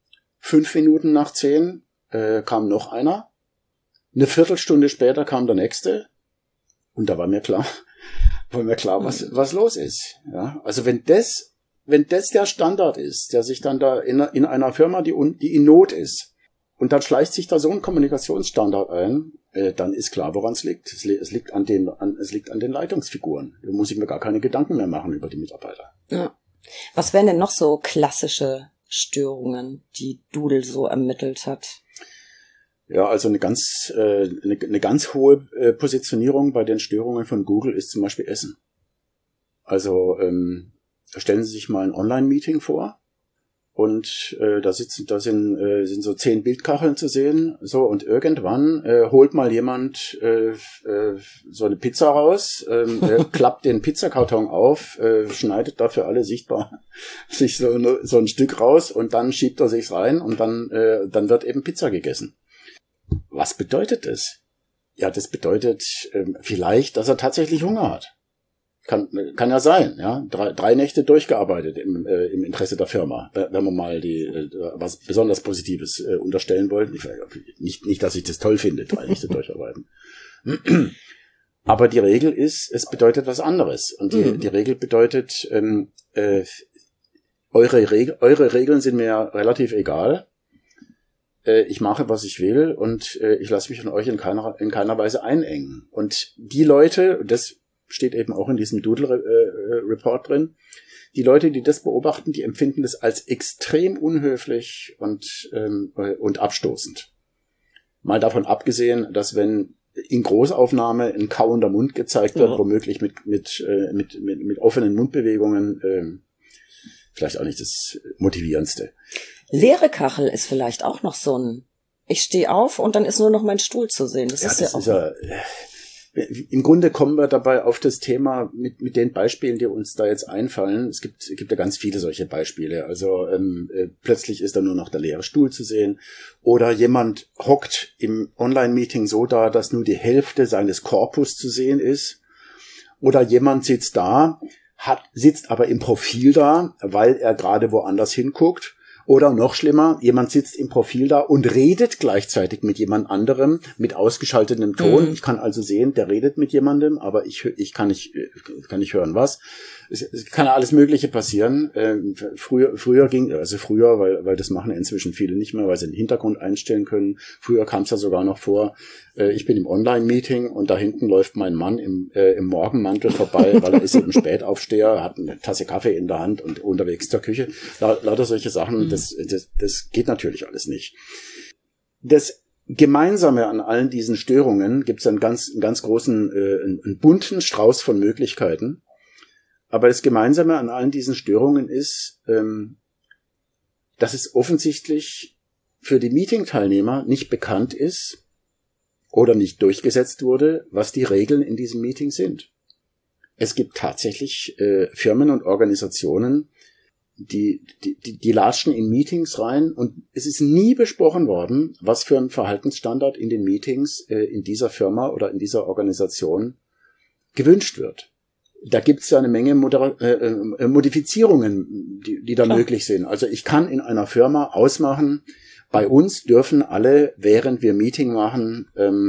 [SPEAKER 2] 5 Minuten nach 10 kam noch einer. Eine Viertelstunde später kam der nächste. Und da war mir klar, was los ist. Ja, also wenn das der Standard ist, der sich dann da in einer Firma, die in Not ist, und dann schleicht sich da so ein Kommunikationsstandard ein, dann ist klar, woran es liegt. Es liegt an den Leitungsfiguren. Da muss ich mir gar keine Gedanken mehr machen über die Mitarbeiter.
[SPEAKER 1] Ja. Was wären denn noch so klassische Störungen, die Doodle so ermittelt hat?
[SPEAKER 2] Ja, also eine ganz hohe Positionierung bei den Störungen von Google ist zum Beispiel Essen. Also stellen Sie sich mal ein Online-Meeting vor und da sind so 10 Bildkacheln zu sehen, so, und irgendwann holt mal jemand so eine Pizza raus, klappt den Pizzakarton auf, schneidet dafür alle sichtbar sich so ein Stück raus und dann schiebt er sich's rein und dann wird eben Pizza gegessen. Was bedeutet das? Ja, das bedeutet vielleicht, dass er tatsächlich Hunger hat. Kann ja sein, ja. 3 Nächte durchgearbeitet im Interesse der Firma, wenn man mal was besonders Positives unterstellen wollen. Nicht, dass ich das toll finde, 3 Nächte durcharbeiten. Aber die Regel ist, es bedeutet was anderes. Und die Regel bedeutet, eure Regeln sind mir relativ egal. Ich mache, was ich will, und ich lasse mich von euch in keiner Weise einengen. Und die Leute, das steht eben auch in diesem Doodle-Report drin, die Leute, die das beobachten, die empfinden das als extrem unhöflich und abstoßend. Mal davon abgesehen, dass wenn in Großaufnahme ein kauender Mund gezeigt wird, womöglich mit offenen Mundbewegungen, vielleicht auch nicht das Motivierendste.
[SPEAKER 1] Leere Kachel ist vielleicht auch noch so ein, ich stehe auf und dann ist nur noch mein Stuhl zu sehen. Das ist ja
[SPEAKER 2] im Grunde kommen wir dabei auf das Thema mit den Beispielen, die uns da jetzt einfallen. Es gibt ja ganz viele solche Beispiele. Also plötzlich ist da nur noch der leere Stuhl zu sehen. Oder jemand hockt im Online-Meeting so da, dass nur die Hälfte seines Korpus zu sehen ist. Oder jemand sitzt aber im Profil da, weil er gerade woanders hinguckt. Oder noch schlimmer, jemand sitzt im Profil da und redet gleichzeitig mit jemand anderem mit ausgeschaltetem Ton. Ich kann also sehen, der redet mit jemandem, aber ich kann nicht hören, was. Es kann ja alles Mögliche passieren. Früher, weil das machen inzwischen viele nicht mehr, weil sie den Hintergrund einstellen können. Früher kam es ja sogar noch vor, ich bin im Online-Meeting und da hinten läuft mein Mann im Morgenmantel vorbei, weil er ist eben Spätaufsteher, hat eine Tasse Kaffee in der Hand und unterwegs zur Küche. Lauter solche Sachen, das geht natürlich alles nicht. Das Gemeinsame an allen diesen Störungen gibt es einen ganz großen, einen bunten Strauß von Möglichkeiten. Aber das Gemeinsame an allen diesen Störungen ist, dass es offensichtlich für die Meeting-Teilnehmer nicht bekannt ist oder nicht durchgesetzt wurde, was die Regeln in diesem Meeting sind. Es gibt tatsächlich Firmen und Organisationen, die latschen in Meetings rein und es ist nie besprochen worden, was für ein Verhaltensstandard in den Meetings in dieser Firma oder in dieser Organisation gewünscht wird. Da gibt's ja eine Menge Modifizierungen, die da möglich sind. Also ich kann in einer Firma ausmachen, bei uns dürfen alle, während wir Meeting machen,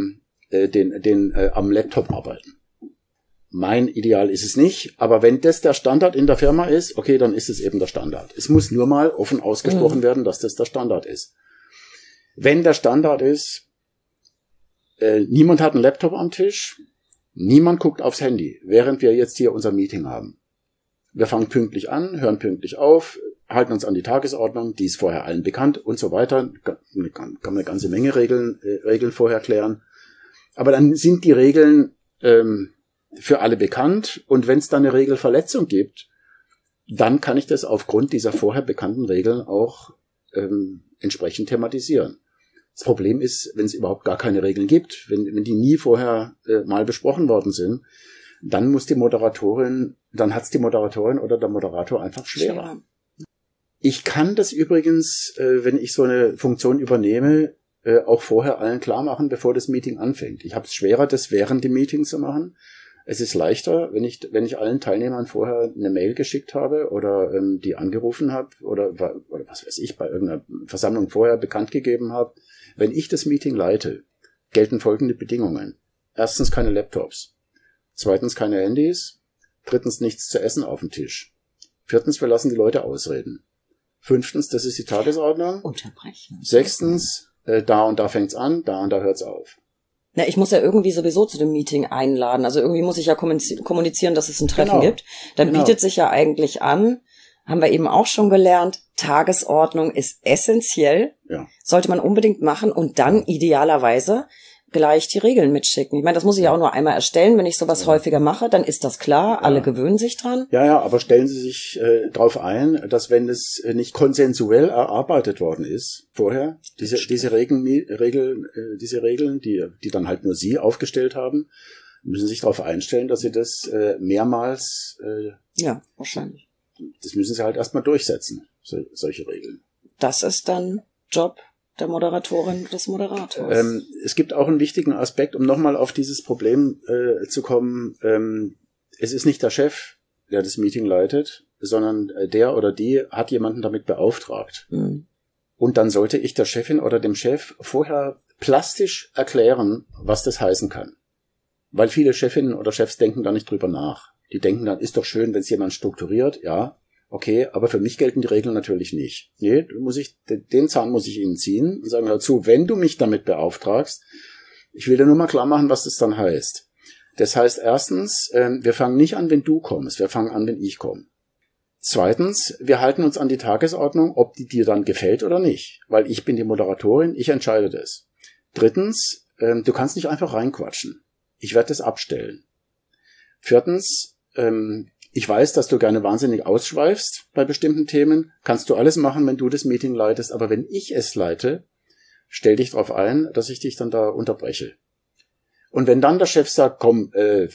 [SPEAKER 2] am Laptop arbeiten. Mein Ideal ist es nicht, aber wenn das der Standard in der Firma ist, okay, dann ist es eben der Standard. Es muss nur mal offen ausgesprochen werden, dass das der Standard ist. Wenn der Standard ist, niemand hat einen Laptop am Tisch, niemand guckt aufs Handy, während wir jetzt hier unser Meeting haben. Wir fangen pünktlich an, hören pünktlich auf, halten uns an die Tagesordnung, die ist vorher allen bekannt und so weiter. Kann man eine ganze Menge Regeln vorher klären. Aber dann sind die Regeln für alle bekannt und wenn es dann eine Regelverletzung gibt, dann kann ich das aufgrund dieser vorher bekannten Regeln auch entsprechend thematisieren. Das Problem ist, wenn es überhaupt gar keine Regeln gibt, wenn die nie vorher mal besprochen worden sind, dann hat's die Moderatorin oder der Moderator einfach schwerer. Ich kann das übrigens, wenn ich so eine Funktion übernehme, auch vorher allen klar machen, bevor das Meeting anfängt. Ich habe es schwerer, das während dem Meeting zu machen. Es ist leichter, wenn ich allen Teilnehmern vorher eine Mail geschickt habe oder die angerufen habe oder was weiß ich, bei irgendeiner Versammlung vorher bekannt gegeben habe. Wenn ich das Meeting leite, gelten folgende Bedingungen. Erstens keine Laptops. Zweitens keine Handys. Drittens nichts zu essen auf dem Tisch. Viertens, wir lassen die Leute ausreden. Fünftens, das ist die Tagesordnung.
[SPEAKER 1] Unterbrechen.
[SPEAKER 2] Sechstens, da und da fängt's an, da und da hört's auf.
[SPEAKER 1] Na, ich muss ja irgendwie sowieso zu dem Meeting einladen. Also irgendwie muss ich ja kommunizieren, dass es ein Treffen gibt. Dann bietet sich ja eigentlich an, haben wir eben auch schon gelernt, Tagesordnung ist essentiell.
[SPEAKER 2] Ja.
[SPEAKER 1] Sollte man unbedingt machen und dann idealerweise gleich die Regeln mitschicken. Ich meine, das muss ich ja auch nur einmal erstellen. Wenn ich sowas häufiger mache, dann ist das klar. Alle gewöhnen sich dran.
[SPEAKER 2] Ja, aber stellen Sie sich darauf ein, dass wenn es nicht konsensuell erarbeitet worden ist vorher, diese Regeln, die dann halt nur Sie aufgestellt haben, müssen sich darauf einstellen, dass Sie das mehrmals
[SPEAKER 1] ja, wahrscheinlich.
[SPEAKER 2] Das müssen Sie halt erstmal durchsetzen, solche Regeln.
[SPEAKER 1] Das ist dann Job der Moderatorin, des Moderators.
[SPEAKER 2] Es gibt auch einen wichtigen Aspekt, um nochmal auf dieses Problem zu kommen. Es ist nicht der Chef, der das Meeting leitet, sondern der oder die hat jemanden damit beauftragt. Mhm. Und dann sollte ich der Chefin oder dem Chef vorher plastisch erklären, was das heißen kann. Weil viele Chefinnen oder Chefs denken da nicht drüber nach. Die denken dann, ist doch schön, wenn es jemand strukturiert, ja. Okay, aber für mich gelten die Regeln natürlich nicht. Nee, den Zahn muss ich Ihnen ziehen und sagen dazu, wenn du mich damit beauftragst, ich will dir nur mal klar machen, was das dann heißt. Das heißt erstens, wir fangen nicht an, wenn du kommst, wir fangen an, wenn ich komme. Zweitens, wir halten uns an die Tagesordnung, ob die dir dann gefällt oder nicht, weil ich bin die Moderatorin, ich entscheide das. Drittens, du kannst nicht einfach reinquatschen. Ich werde das abstellen. Viertens, ich weiß, dass du gerne wahnsinnig ausschweifst bei bestimmten Themen. Kannst du alles machen, wenn du das Meeting leitest. Aber wenn ich es leite, stell dich darauf ein, dass ich dich dann da unterbreche. Und wenn dann der Chef sagt, komm,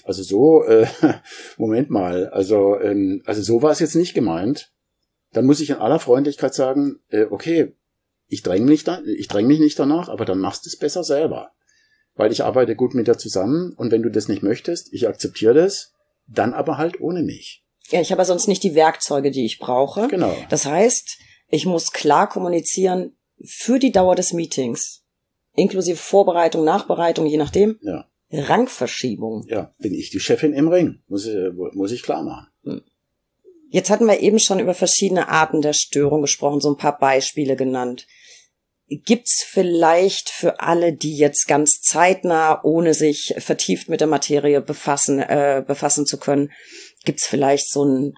[SPEAKER 2] Moment mal, also so war es jetzt nicht gemeint, dann muss ich in aller Freundlichkeit sagen, okay, ich dräng mich nicht danach, aber dann machst du es besser selber. Weil ich arbeite gut mit dir zusammen und wenn du das nicht möchtest, ich akzeptiere das, dann aber halt ohne mich.
[SPEAKER 1] Ja, ich habe ja sonst nicht die Werkzeuge, die ich brauche.
[SPEAKER 2] Genau.
[SPEAKER 1] Das heißt, ich muss klar kommunizieren für die Dauer des Meetings, inklusive Vorbereitung, Nachbereitung, je nachdem.
[SPEAKER 2] Ja.
[SPEAKER 1] Rangverschiebung.
[SPEAKER 2] Ja, bin ich die Chefin im Ring, muss ich klar machen.
[SPEAKER 1] Jetzt hatten wir eben schon über verschiedene Arten der Störung gesprochen, so ein paar Beispiele genannt. Gibt's vielleicht für alle, die jetzt ganz zeitnah, ohne sich vertieft mit der Materie befassen zu können, gibt's vielleicht so ein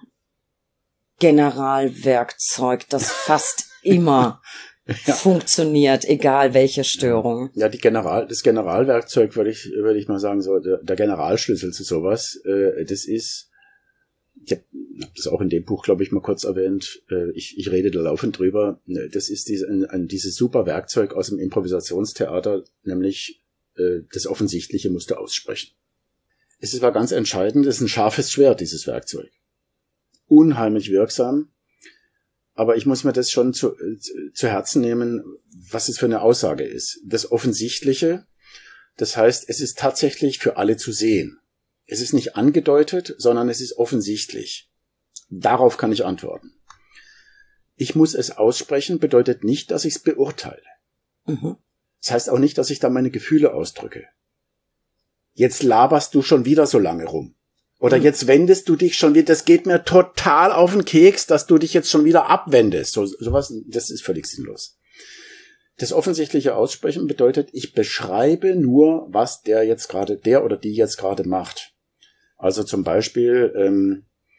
[SPEAKER 1] Generalwerkzeug, das fast immer funktioniert, egal welche Störung?
[SPEAKER 2] Ja, das Generalwerkzeug würde ich mal sagen, so der Generalschlüssel zu sowas, das ist, ich habe das auch in dem Buch, glaube ich, mal kurz erwähnt, ich rede da laufend drüber, das ist dieses super Werkzeug aus dem Improvisationstheater, nämlich das Offensichtliche musst du aussprechen. Es war ganz entscheidend, es ist ein scharfes Schwert, dieses Werkzeug. Unheimlich wirksam, aber ich muss mir das schon zu Herzen nehmen, was es für eine Aussage ist. Das Offensichtliche, das heißt, es ist tatsächlich für alle zu sehen. Es ist nicht angedeutet, sondern es ist offensichtlich. Darauf kann ich antworten. Ich muss es aussprechen, bedeutet nicht, dass ich es beurteile. Mhm. Das heißt auch nicht, dass ich da meine Gefühle ausdrücke. Jetzt laberst du schon wieder so lange rum. Oder jetzt wendest du dich schon wieder, das geht mir total auf den Keks, dass du dich jetzt schon wieder abwendest. Sowas, das ist völlig sinnlos. Das offensichtliche Aussprechen bedeutet, ich beschreibe nur, was der oder die jetzt gerade macht. Also zum Beispiel,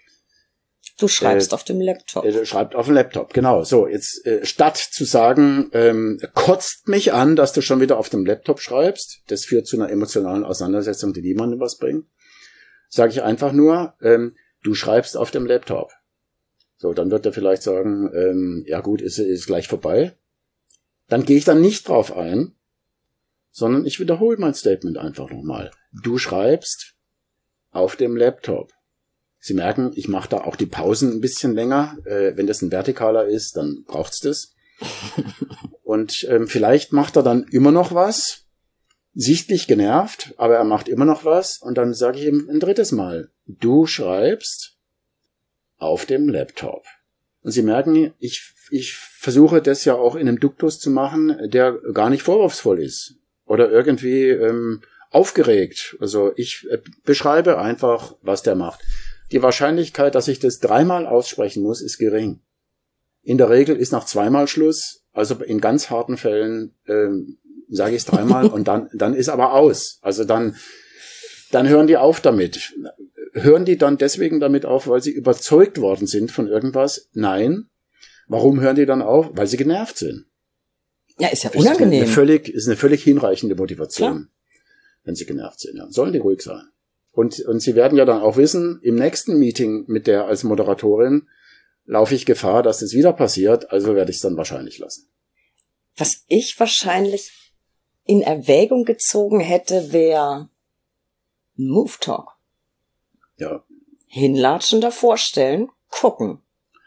[SPEAKER 1] du schreibst auf dem Laptop.
[SPEAKER 2] Schreibt auf dem Laptop, genau. So, jetzt statt zu sagen, kotzt mich an, dass du schon wieder auf dem Laptop schreibst, das führt zu einer emotionalen Auseinandersetzung, die niemandem was bringt, sage ich einfach nur, du schreibst auf dem Laptop. So, dann wird er vielleicht sagen, ja gut, ist gleich vorbei. Dann gehe ich dann nicht drauf ein, sondern ich wiederhole mein Statement einfach nochmal. Du schreibst auf dem Laptop. Sie merken, ich mache da auch die Pausen ein bisschen länger. Wenn das ein vertikaler ist, dann braucht's das. Und vielleicht macht er dann immer noch was. sichtlich genervt, aber er macht immer noch was. Und dann sage ich ihm ein drittes Mal, du schreibst auf dem Laptop. Und Sie merken, ich versuche das ja auch in einem Duktus zu machen, der gar nicht vorwurfsvoll ist oder irgendwie aufgeregt. Also ich beschreibe einfach, was der macht. Die Wahrscheinlichkeit, dass ich das 3-mal aussprechen muss, ist gering. In der Regel ist nach 2-mal Schluss. Also in ganz harten Fällen sage ich es 3-mal und dann ist aber aus. Also dann hören die auf damit. Hören die dann deswegen damit auf, weil sie überzeugt worden sind von irgendwas? Nein. Warum hören die dann auf? Weil sie genervt sind.
[SPEAKER 1] Ja, ist ja unangenehm.
[SPEAKER 2] Ist eine völlig hinreichende Motivation, klar, wenn sie genervt sind. Ja. Sollen die ruhig sein. Und sie werden ja dann auch wissen, im nächsten Meeting mit der als Moderatorin laufe ich Gefahr, dass das wieder passiert, also werde ich es dann wahrscheinlich lassen.
[SPEAKER 1] Was ich wahrscheinlich in Erwägung gezogen hätte, wäre Move Talk.
[SPEAKER 2] Ja.
[SPEAKER 1] Hinlatschen, davor stellen, gucken.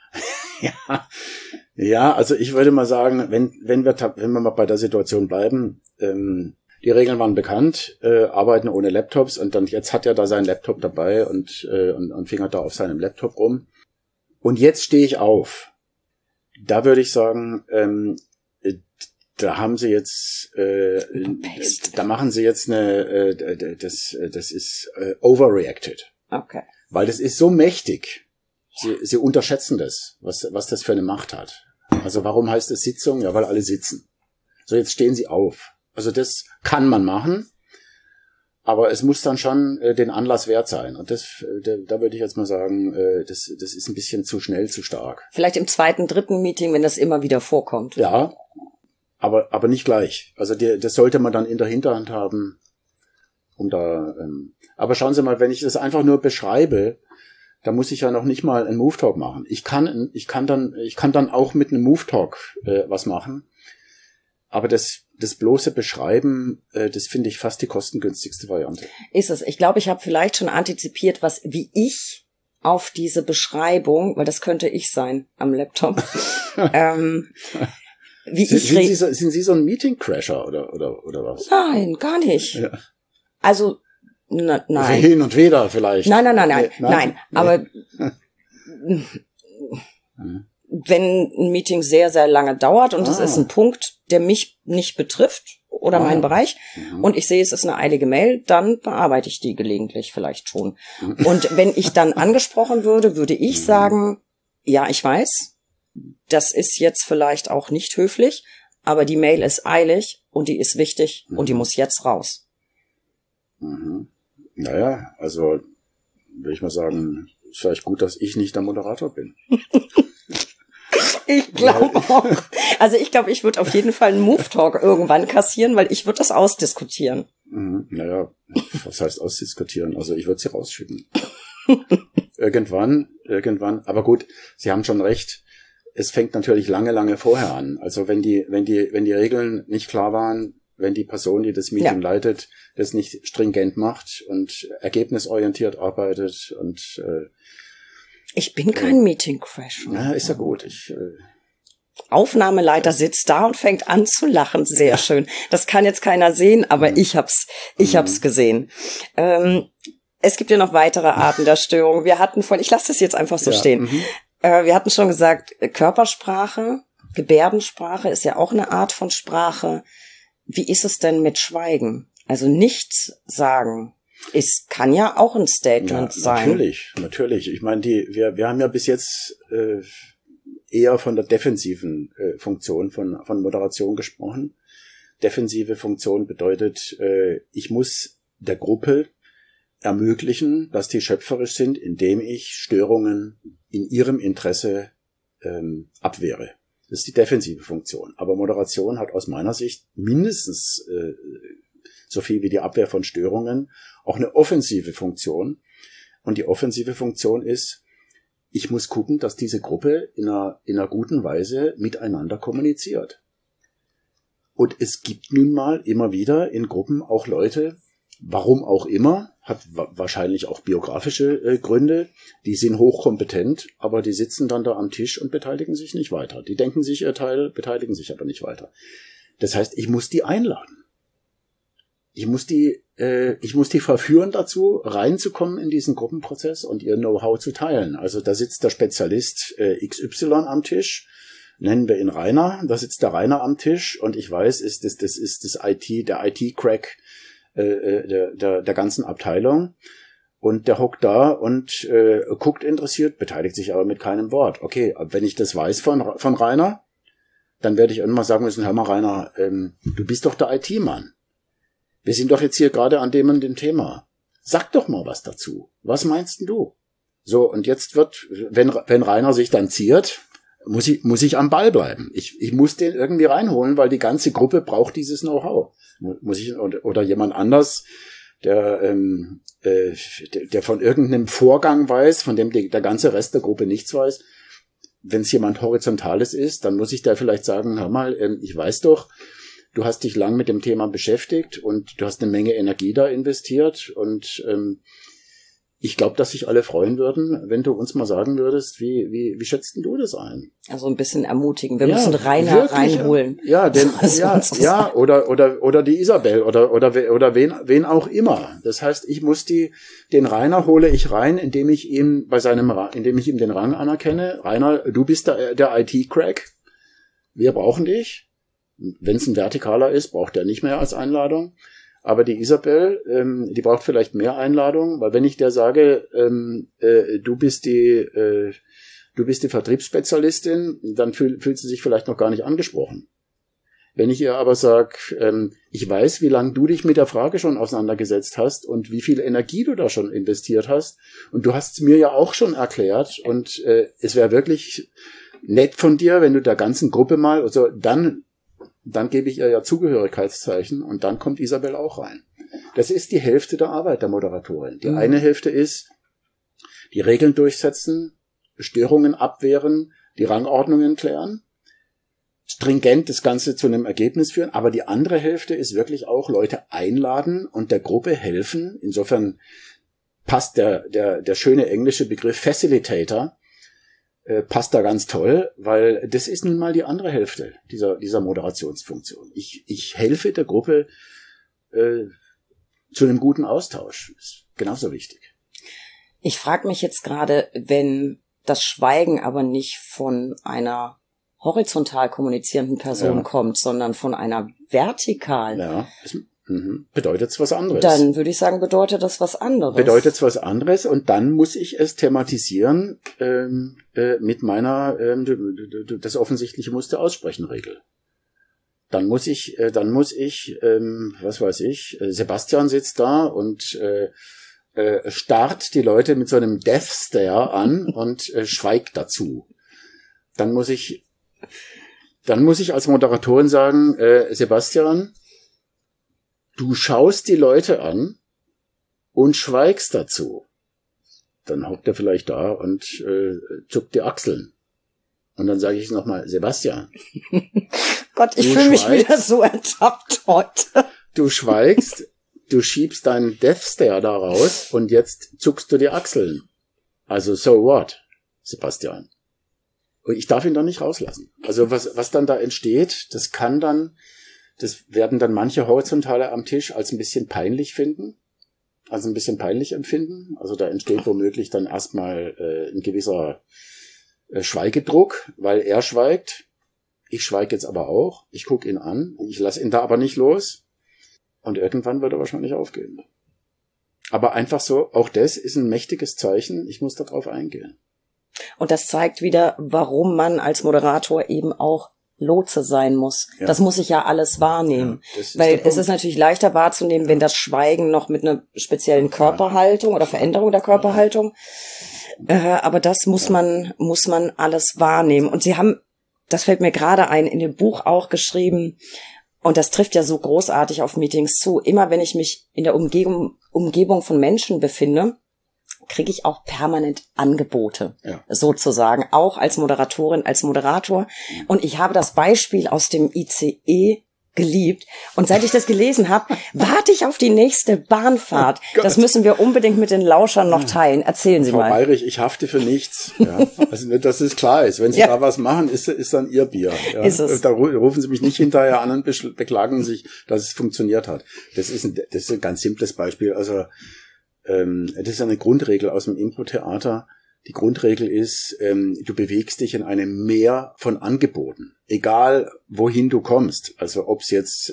[SPEAKER 2] Ja, also ich würde mal sagen, wenn wir mal bei der Situation bleiben, die Regeln waren bekannt, arbeiten ohne Laptops und dann jetzt hat er da seinen Laptop dabei und fingert da auf seinem Laptop rum. Und jetzt stehe ich auf. Da würde ich sagen, da haben sie jetzt, da machen sie jetzt das ist overreacted.
[SPEAKER 1] Okay.
[SPEAKER 2] Weil das ist so mächtig. Sie unterschätzen das, was das für eine Macht hat. Also warum heißt es Sitzung? Ja, weil alle sitzen. So, jetzt stehen sie auf. Also das kann man machen, aber es muss dann schon den Anlass wert sein. Und da würde ich jetzt mal sagen, das ist ein bisschen zu schnell, zu stark.
[SPEAKER 1] Vielleicht im 2., 3. Meeting, wenn das immer wieder vorkommt.
[SPEAKER 2] Ja, aber nicht gleich. Also das sollte man dann in der Hinterhand haben, aber schauen Sie mal, wenn ich das einfach nur beschreibe, da muss ich ja noch nicht mal einen Move Talk machen. Ich kann dann auch mit einem Move Talk was machen. Aber das bloße Beschreiben, das finde ich fast die kostengünstigste Variante.
[SPEAKER 1] Ist es. Ich glaube, ich habe vielleicht schon antizipiert, wie ich auf diese Beschreibung, weil das könnte ich sein am Laptop,
[SPEAKER 2] sind Sie so ein Meeting-Crasher oder was?
[SPEAKER 1] Nein, gar nicht. Ja. Also, nein.
[SPEAKER 2] Hin und wieder vielleicht.
[SPEAKER 1] Nein. Aber wenn ein Meeting sehr, sehr lange dauert und es ist ein Punkt, der mich nicht betrifft oder meinen Bereich und ich sehe, es ist eine eilige Mail, dann bearbeite ich die gelegentlich vielleicht schon. Und wenn ich dann angesprochen würde ich sagen, ja, ich weiß, das ist jetzt vielleicht auch nicht höflich, aber die Mail ist eilig und die ist wichtig und die muss jetzt raus.
[SPEAKER 2] Naja, also würde ich mal sagen, ist vielleicht gut, dass ich nicht der Moderator bin.
[SPEAKER 1] Ich glaube auch. Also ich glaube, ich würde auf jeden Fall einen Move Talk irgendwann kassieren, weil ich würde das ausdiskutieren.
[SPEAKER 2] Naja, was heißt ausdiskutieren? Also ich würde sie rausschicken. Irgendwann. Aber gut, Sie haben schon recht. Es fängt natürlich lange vorher an. Also wenn die Regeln nicht klar waren, wenn die Person, die das Meeting leitet, das nicht stringent macht und ergebnisorientiert arbeitet und
[SPEAKER 1] ich bin kein Meeting-Crasher.
[SPEAKER 2] Ja, ist ja gut.
[SPEAKER 1] Aufnahmeleiter sitzt da und fängt an zu lachen. Sehr schön. Das kann jetzt keiner sehen, aber ich hab's gesehen. Es gibt ja noch weitere Arten der Störung. Wir hatten ich lasse das jetzt einfach so stehen. Wir hatten schon gesagt, Körpersprache, Gebärdensprache ist ja auch eine Art von Sprache. Wie ist es denn mit Schweigen? Also nichts sagen. Es kann ja auch ein Statement sein.
[SPEAKER 2] Natürlich. Ich meine, wir haben ja bis jetzt eher von der defensiven Funktion von Moderation gesprochen. Defensive Funktion bedeutet, ich muss der Gruppe ermöglichen, dass die schöpferisch sind, indem ich Störungen in ihrem Interesse abwehre. Das ist die defensive Funktion. Aber Moderation hat aus meiner Sicht mindestens so viel wie die Abwehr von Störungen auch eine offensive Funktion. Und die offensive Funktion ist, ich muss gucken, dass diese Gruppe in einer guten Weise miteinander kommuniziert. Und es gibt nun mal immer wieder in Gruppen auch Leute, warum auch immer, hat wahrscheinlich auch biografische Gründe, die sind hochkompetent, aber die sitzen dann da am Tisch und beteiligen sich nicht weiter. Die denken sich ihr Teil, beteiligen sich aber nicht weiter. Das heißt, ich muss die einladen. ich muss die verführen dazu, reinzukommen in diesen Gruppenprozess und ihr Know-how zu teilen. Also da sitzt der Spezialist XY am Tisch, nennen wir ihn Rainer, da sitzt der Rainer am Tisch und ich weiß, das ist der IT-Crack der ganzen Abteilung. Und der hockt da und guckt interessiert, beteiligt sich aber mit keinem Wort. Okay, wenn ich das weiß von Rainer, dann werde ich irgendwann sagen müssen, hör mal Rainer, du bist doch der IT-Mann. Wir sind doch jetzt hier gerade an dem und dem Thema. Sag doch mal was dazu. Was meinst denn du? So, und jetzt wenn Rainer sich dann ziert, muss ich am Ball bleiben. Ich muss den irgendwie reinholen, weil die ganze Gruppe braucht dieses Know-how. Oder jemand anders, der von irgendeinem Vorgang weiß, von dem der ganze Rest der Gruppe nichts weiß. Wenn es jemand Horizontales ist, dann muss ich da vielleicht sagen, hör mal, ich weiß doch, du hast dich lang mit dem Thema beschäftigt und du hast eine Menge Energie da investiert und ich glaube, dass sich alle freuen würden, wenn du uns mal sagen würdest, wie schätzt denn du das ein?
[SPEAKER 1] Also ein bisschen ermutigen. Wir müssen Rainer reinholen.
[SPEAKER 2] Ja, oder die Isabel oder wen auch immer. Das heißt, den Rainer hole ich rein, indem ich ihm den Rang anerkenne. Rainer, du bist der IT-Crack. Wir brauchen dich. Wenn es ein Vertikaler ist, braucht er nicht mehr als Einladung. Aber die Isabel, die braucht vielleicht mehr Einladung, weil wenn ich der sage, du bist die Vertriebsspezialistin, dann fühlt sie sich vielleicht noch gar nicht angesprochen. Wenn ich ihr aber sage, ich weiß, wie lange du dich mit der Frage schon auseinandergesetzt hast und wie viel Energie du da schon investiert hast und du hast es mir ja auch schon erklärt und es wäre wirklich nett von dir, wenn du der ganzen Gruppe mal, also dann gebe ich ihr ja Zugehörigkeitszeichen und dann kommt Isabel auch rein. Das ist die Hälfte der Arbeit der Moderatorin. Die eine Hälfte ist, die Regeln durchsetzen, Störungen abwehren, die Rangordnungen klären, stringent das Ganze zu einem Ergebnis führen, aber die andere Hälfte ist wirklich auch Leute einladen und der Gruppe helfen. Insofern passt der schöne englische Begriff Facilitator passt da ganz toll, weil das ist nun mal die andere Hälfte dieser Moderationsfunktion. Ich helfe der Gruppe zu einem guten Austausch. Ist genauso wichtig.
[SPEAKER 1] Ich frage mich jetzt gerade, wenn das Schweigen aber nicht von einer horizontal kommunizierenden Person kommt, sondern von einer vertikal.
[SPEAKER 2] Ja, bedeutet es was anderes.
[SPEAKER 1] Dann würde ich sagen, bedeutet das was anderes.
[SPEAKER 2] Bedeutet es was anderes und dann muss ich es thematisieren mit meiner das Offensichtliche musste aussprechen Regel. Dann muss ich was weiß ich, Sebastian sitzt da und starrt die Leute mit so einem Death Stare an und schweigt dazu. Dann muss ich als Moderatorin sagen, Sebastian, du schaust die Leute an und schweigst dazu. Dann hockt er vielleicht da und zuckt die Achseln. Und dann sage ich nochmal, Sebastian.
[SPEAKER 1] Gott, ich fühle mich wieder so ertappt heute.
[SPEAKER 2] Du schweigst, du schiebst deinen Death Stare da raus und jetzt zuckst du die Achseln. Also so what, Sebastian? Und ich darf ihn dann nicht rauslassen. Also was dann da entsteht, das werden dann manche Horizontale am Tisch als ein bisschen peinlich finden, also ein bisschen peinlich empfinden. Also da entsteht womöglich dann erstmal ein gewisser Schweigedruck, weil er schweigt. Ich schweige jetzt aber auch. Ich gucke ihn an. Ich lasse ihn da aber nicht los. Und irgendwann wird er wahrscheinlich aufgeben. Aber einfach so, auch das ist ein mächtiges Zeichen. Ich muss darauf eingehen.
[SPEAKER 1] Und das zeigt wieder, warum man als Moderator eben auch Lotse sein muss. Ja. Das muss ich ja alles wahrnehmen. Ja, weil es ist natürlich leichter wahrzunehmen, wenn das Schweigen noch mit einer speziellen Körperhaltung oder Veränderung der Körperhaltung. Aber das muss man alles wahrnehmen. Und Sie haben, das fällt mir gerade ein, in dem Buch auch geschrieben, und das trifft ja so großartig auf Meetings zu. Immer wenn ich mich in der Umgebung von Menschen befinde, kriege ich auch permanent Angebote, sozusagen, auch als Moderatorin, als Moderator. Und ich habe das Beispiel aus dem ICE geliebt. Und seit ich das gelesen habe, warte ich auf die nächste Bahnfahrt.
[SPEAKER 2] Oh
[SPEAKER 1] das müssen wir unbedingt mit den Lauschern noch teilen. Erzählen Sie
[SPEAKER 2] Frau
[SPEAKER 1] mal.
[SPEAKER 2] Bayrich, ich hafte für nichts. Ja. Also nicht, dass es klar ist. Wenn Sie da was machen, ist dann Ihr Bier. Ja.
[SPEAKER 1] Ist es.
[SPEAKER 2] Da rufen Sie mich nicht hinterher an und beklagen sich, dass es funktioniert hat. Das ist ein ganz simples Beispiel. Also das ist eine Grundregel aus dem Impro-Theater. Die Grundregel ist, du bewegst dich in einem Meer von Angeboten. Egal, wohin du kommst. Also ob es jetzt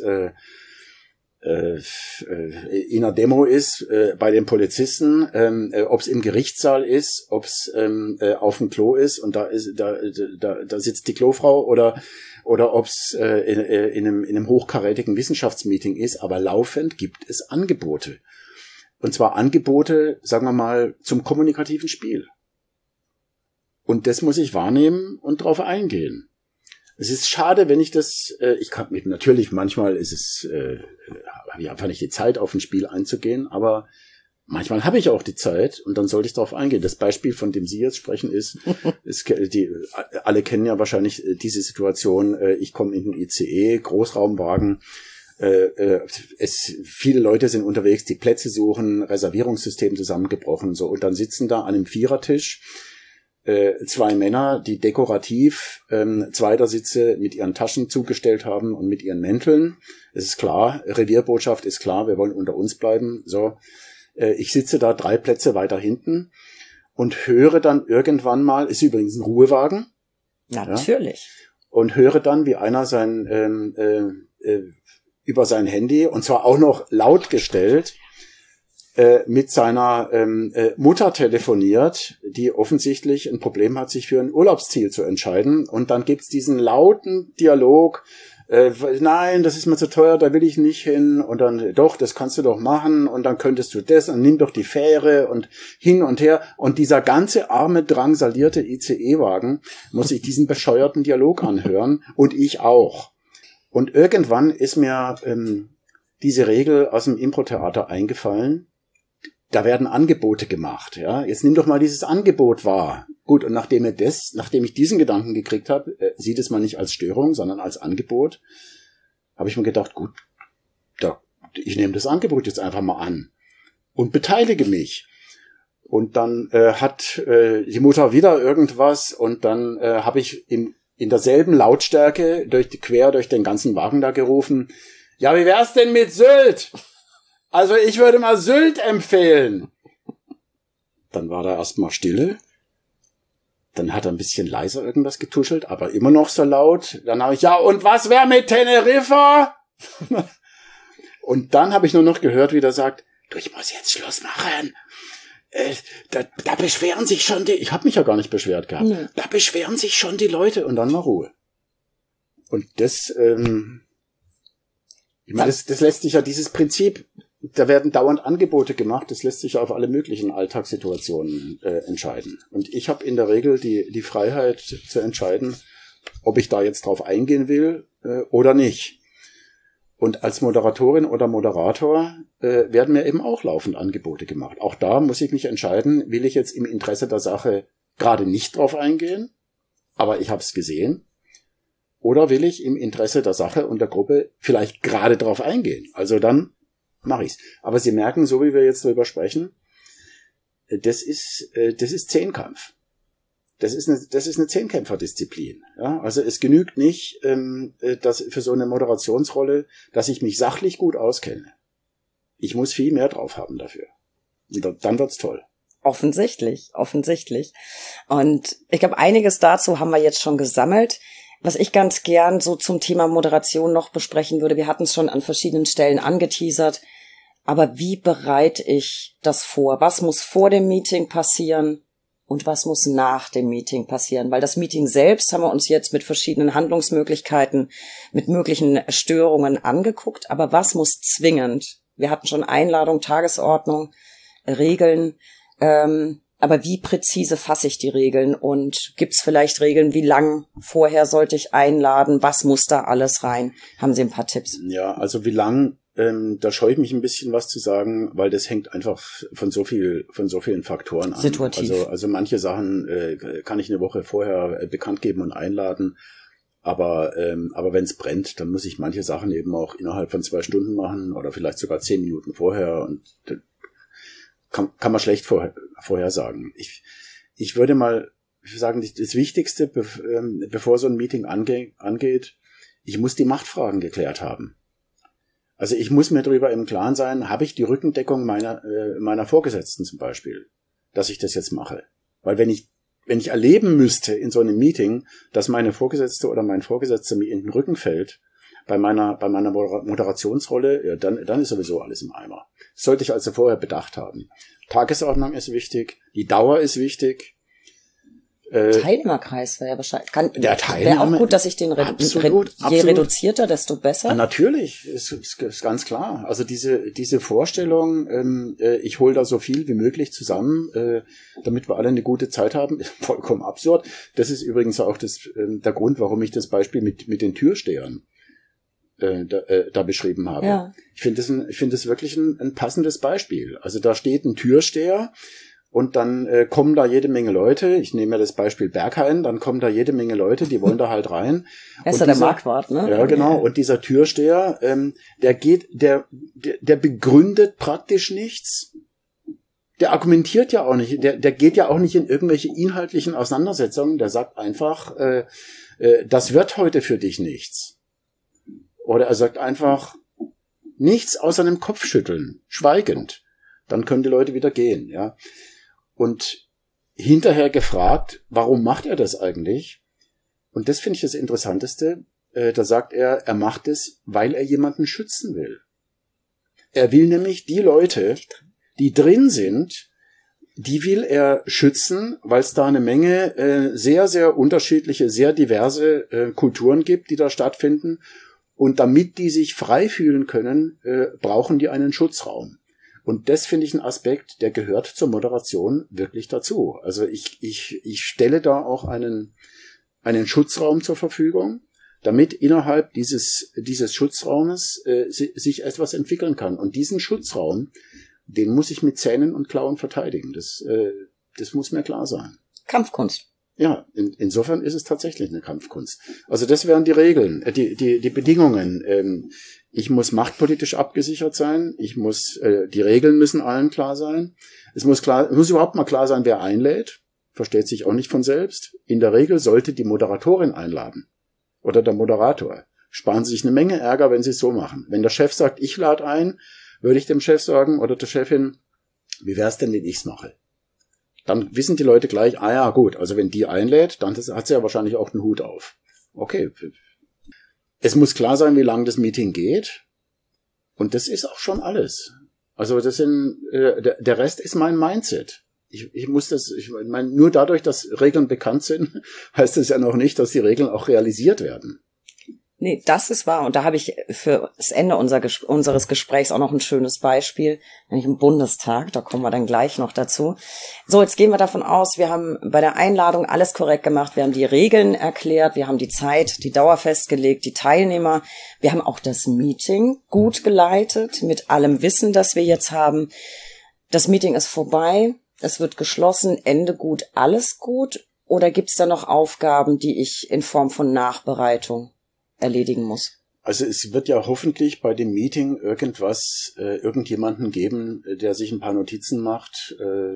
[SPEAKER 2] in einer Demo ist, bei den Polizisten, ob es im Gerichtssaal ist, ob es auf dem Klo ist und da sitzt die Klofrau oder ob es in einem hochkarätigen Wissenschaftsmeeting ist. Aber laufend gibt es Angebote. Und zwar Angebote, sagen wir mal, zum kommunikativen Spiel. Und das muss ich wahrnehmen und drauf eingehen. Es ist schade, wenn ich das, natürlich manchmal ist es, habe ich einfach nicht die Zeit, auf ein Spiel einzugehen, aber manchmal habe ich auch die Zeit und dann sollte ich darauf eingehen. Das Beispiel, von dem Sie jetzt sprechen, alle kennen ja wahrscheinlich diese Situation, ich komme in den ICE, Großraumwagen, viele Leute sind unterwegs, die Plätze suchen, Reservierungssystem zusammengebrochen, so, und dann sitzen da an einem Vierertisch zwei Männer, die dekorativ Zweitersitze mit ihren Taschen zugestellt haben und mit ihren Mänteln. Es ist klar, Revierbotschaft ist klar, wir wollen unter uns bleiben. So, ich sitze da 3 Plätze weiter hinten und höre dann irgendwann mal, ist übrigens ein Ruhewagen.
[SPEAKER 1] Natürlich.
[SPEAKER 2] Ja, und höre dann, wie einer über sein Handy, und zwar auch noch laut gestellt, mit seiner Mutter telefoniert, die offensichtlich ein Problem hat, sich für ein Urlaubsziel zu entscheiden. Und dann gibt's diesen lauten Dialog, nein, das ist mir zu teuer, da will ich nicht hin. Und dann, doch, das kannst du doch machen. Und dann könntest du das und nimm doch die Fähre und hin und her. Und dieser ganze arme, drangsalierte ICE-Wagen muss sich diesen bescheuerten Dialog anhören. Und ich auch. Und irgendwann ist mir diese Regel aus dem Impro-Theater eingefallen. Da werden Angebote gemacht, ja. Jetzt nimm doch mal dieses Angebot wahr. Gut, und nachdem ich diesen Gedanken gekriegt habe, sieht es mal nicht als Störung, sondern als Angebot, habe ich mir gedacht, gut, ich nehme das Angebot jetzt einfach mal an und beteilige mich. Und dann hat die Mutter wieder irgendwas und dann habe ich in derselben Lautstärke quer durch den ganzen Wagen da gerufen, ja, wie wär's denn mit Sylt? Also ich würde mal Sylt empfehlen. Dann war da erstmal Stille. Dann hat er ein bisschen leiser irgendwas getuschelt, aber immer noch so laut. Dann habe ich, ja, und was wäre mit Teneriffa? Und dann habe ich nur noch gehört, wie der sagt, du, ich muss jetzt Schluss machen. Da beschweren sich schon ich habe mich ja gar nicht beschwert gehabt. Nee. Da beschweren sich schon die Leute und dann war Ruhe. Und das, ich meine, das lässt sich ja, dieses Prinzip, da werden dauernd Angebote gemacht, das lässt sich ja auf alle möglichen Alltagssituationen entscheiden. Und ich habe in der Regel die Freiheit zu entscheiden, ob ich da jetzt drauf eingehen will oder nicht. Und als Moderatorin oder Moderator werden mir eben auch laufend Angebote gemacht. Auch da muss ich mich entscheiden, will ich jetzt im Interesse der Sache gerade nicht drauf eingehen, aber ich habe es gesehen, oder will ich im Interesse der Sache und der Gruppe vielleicht gerade drauf eingehen. Also dann mache ich's. Aber Sie merken, so wie wir jetzt darüber sprechen, das ist Zehnkampf. Das ist eine Zehnkämpferdisziplin. Ja? Also es genügt nicht, dass für so eine Moderationsrolle, dass ich mich sachlich gut auskenne. Ich muss viel mehr drauf haben dafür. Und dann wird's toll.
[SPEAKER 1] Offensichtlich. Und ich glaube, einiges dazu haben wir jetzt schon gesammelt. Was ich ganz gern so zum Thema Moderation noch besprechen würde, wir hatten es schon an verschiedenen Stellen angeteasert, aber wie bereite ich das vor? Was muss vor dem Meeting passieren und was muss nach dem Meeting passieren? Weil das Meeting selbst haben wir uns jetzt mit verschiedenen Handlungsmöglichkeiten, mit möglichen Störungen angeguckt, aber was muss zwingend? Wir hatten schon Einladung, Tagesordnung, Regeln, aber wie präzise fasse ich die Regeln und gibt's vielleicht Regeln, wie lang vorher sollte ich einladen, was muss da alles rein? Haben Sie ein paar Tipps?
[SPEAKER 2] Ja, also wie lang, da scheue ich mich ein bisschen was zu sagen, weil das hängt einfach von so vielen Faktoren an.
[SPEAKER 1] Situativ.
[SPEAKER 2] Also manche Sachen kann ich eine Woche vorher bekannt geben und einladen, Aber wenn es brennt, dann muss ich manche Sachen eben auch innerhalb von 2 Stunden machen oder vielleicht sogar 10 Minuten vorher und kann man schlecht vorhersagen. Ich würde mal sagen, das Wichtigste, bevor so ein Meeting angeht, ich muss die Machtfragen geklärt haben. Also ich muss mir darüber im Klaren sein, habe ich die Rückendeckung meiner Vorgesetzten zum Beispiel, dass ich das jetzt mache. Weil wenn ich erleben müsste in so einem Meeting, dass meine Vorgesetzte oder mein Vorgesetzter mir in den Rücken fällt, bei meiner Moderationsrolle, ja, dann ist sowieso alles im Eimer. Das sollte ich also vorher bedacht haben. Tagesordnung ist wichtig, die Dauer ist wichtig.
[SPEAKER 1] Teilnehmerkreis wäre ja wahrscheinlich. Wäre auch gut, dass ich den je reduzierter, desto besser.
[SPEAKER 2] Natürlich, ist ganz klar. Also diese Vorstellung, ich hole da so viel wie möglich zusammen, damit wir alle eine gute Zeit haben, ist vollkommen absurd. Das ist übrigens auch der Grund, warum ich das Beispiel mit den Türstehern da beschrieben habe. Ja. Ich finde das wirklich ein passendes Beispiel. Also da steht ein Türsteher. Und dann kommen da jede Menge Leute, ich nehme ja das Beispiel Berghain, dann kommen da jede Menge Leute, die wollen da halt rein.
[SPEAKER 1] Er ist ja der Marktwart, ne?
[SPEAKER 2] Ja, genau. Und dieser Türsteher, der begründet praktisch nichts. Der argumentiert ja auch nicht, der geht ja auch nicht in irgendwelche inhaltlichen Auseinandersetzungen, der sagt einfach, das wird heute für dich nichts. Oder er sagt einfach, nichts außer einem Kopfschütteln, schweigend. Dann können die Leute wieder gehen, ja. Und hinterher gefragt, warum macht er das eigentlich? Und das finde ich das Interessanteste. Da sagt er macht es, weil er jemanden schützen will. Er will nämlich die Leute, die drin sind, die will er schützen, weil es da eine Menge sehr, sehr unterschiedliche, sehr diverse Kulturen gibt, die da stattfinden. Und damit die sich frei fühlen können, brauchen die einen Schutzraum. Und das finde ich ein Aspekt, der gehört zur Moderation wirklich dazu. Also ich stelle da auch einen Schutzraum zur Verfügung, damit innerhalb dieses Schutzraumes sich etwas entwickeln kann. Und diesen Schutzraum, den muss ich mit Zähnen und Klauen verteidigen. Das muss mir klar sein.
[SPEAKER 1] Kampfkunst.
[SPEAKER 2] Ja, insofern ist es tatsächlich eine Kampfkunst. Also das wären die Regeln, die Bedingungen. Ich muss machtpolitisch abgesichert sein. Die Regeln müssen allen klar sein. Es muss überhaupt mal klar sein, wer einlädt. Versteht sich auch nicht von selbst. In der Regel sollte die Moderatorin einladen. Oder der Moderator. Sparen Sie sich eine Menge Ärger, wenn Sie es so machen. Wenn der Chef sagt, ich lade ein, würde ich dem Chef sagen oder der Chefin, wie wär's denn, wenn ich's mache? Dann wissen die Leute gleich, ja gut, also wenn die einlädt, dann hat sie ja wahrscheinlich auch den Hut auf. Okay. Es muss klar sein, wie lang das Meeting geht. Und das ist auch schon alles. Also der Rest ist mein Mindset. Ich meine, nur dadurch, dass Regeln bekannt sind, heißt es ja noch nicht, dass die Regeln auch realisiert werden.
[SPEAKER 1] Nee, das ist wahr. Und da habe ich für das Ende unseres Gesprächs auch noch ein schönes Beispiel, nämlich im Bundestag. Da kommen wir dann gleich noch dazu. So, jetzt gehen wir davon aus, wir haben bei der Einladung alles korrekt gemacht. Wir haben die Regeln erklärt, wir haben die Zeit, die Dauer festgelegt, die Teilnehmer. Wir haben auch das Meeting gut geleitet mit allem Wissen, das wir jetzt haben. Das Meeting ist vorbei, es wird geschlossen, Ende gut, alles gut? Oder gibt's da noch Aufgaben, die ich in Form von Nachbereitung erledigen muss?
[SPEAKER 2] Also es wird ja hoffentlich bei dem Meeting irgendjemanden geben, der sich ein paar Notizen macht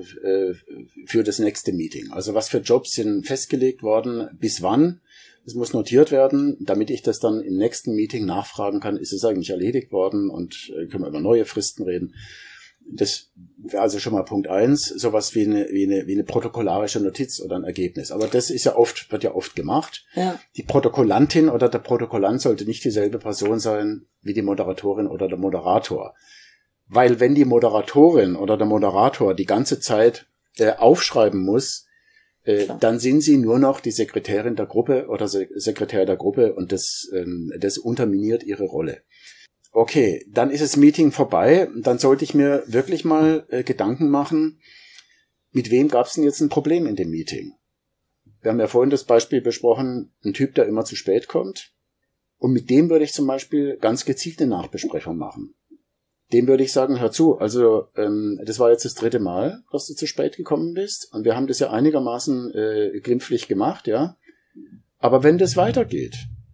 [SPEAKER 2] für das nächste Meeting. Also was für Jobs sind festgelegt worden, bis wann, das muss notiert werden, damit ich das dann im nächsten Meeting nachfragen kann, ist es eigentlich erledigt worden und können wir über neue Fristen reden. Das wäre also schon mal Punkt 1, sowas wie eine protokollarische Notiz oder ein Ergebnis. Aber das wird ja oft gemacht. Ja. Die Protokollantin oder der Protokollant sollte nicht dieselbe Person sein wie die Moderatorin oder der Moderator. Weil wenn die Moderatorin oder der Moderator die ganze Zeit aufschreiben muss, dann sind sie nur noch die Sekretärin der Gruppe oder Sekretär der Gruppe und das unterminiert ihre Rolle. Okay, dann ist das Meeting vorbei. Dann sollte ich mir wirklich mal Gedanken machen, mit wem gab es denn jetzt ein Problem in dem Meeting? Wir haben ja vorhin das Beispiel besprochen, ein Typ, der immer zu spät kommt. Und mit dem würde ich zum Beispiel ganz gezielt eine Nachbesprechung machen. Dem würde ich sagen, hör zu, also das war jetzt das 3. Mal, dass du zu spät gekommen bist. Und wir haben das ja einigermaßen glimpflich gemacht, ja. Aber wenn das weitergeht,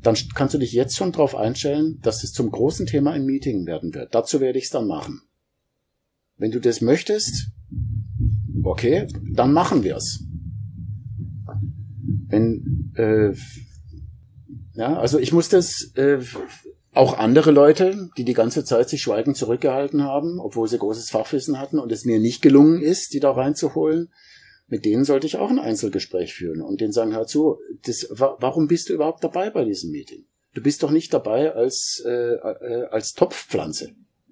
[SPEAKER 2] dann kannst du dich jetzt schon darauf einstellen, dass es zum großen Thema im Meeting werden wird. Dazu werde ich es dann machen. Wenn du das möchtest, okay, dann machen wir es. Also ich muss das, auch andere Leute, die ganze Zeit sich schweigend zurückgehalten haben, obwohl sie großes Fachwissen hatten und es mir nicht gelungen ist, die da reinzuholen, mit denen sollte ich auch ein Einzelgespräch führen und denen sagen, hör zu, warum bist du überhaupt dabei bei diesem Meeting? Du bist doch nicht dabei als Topfpflanze.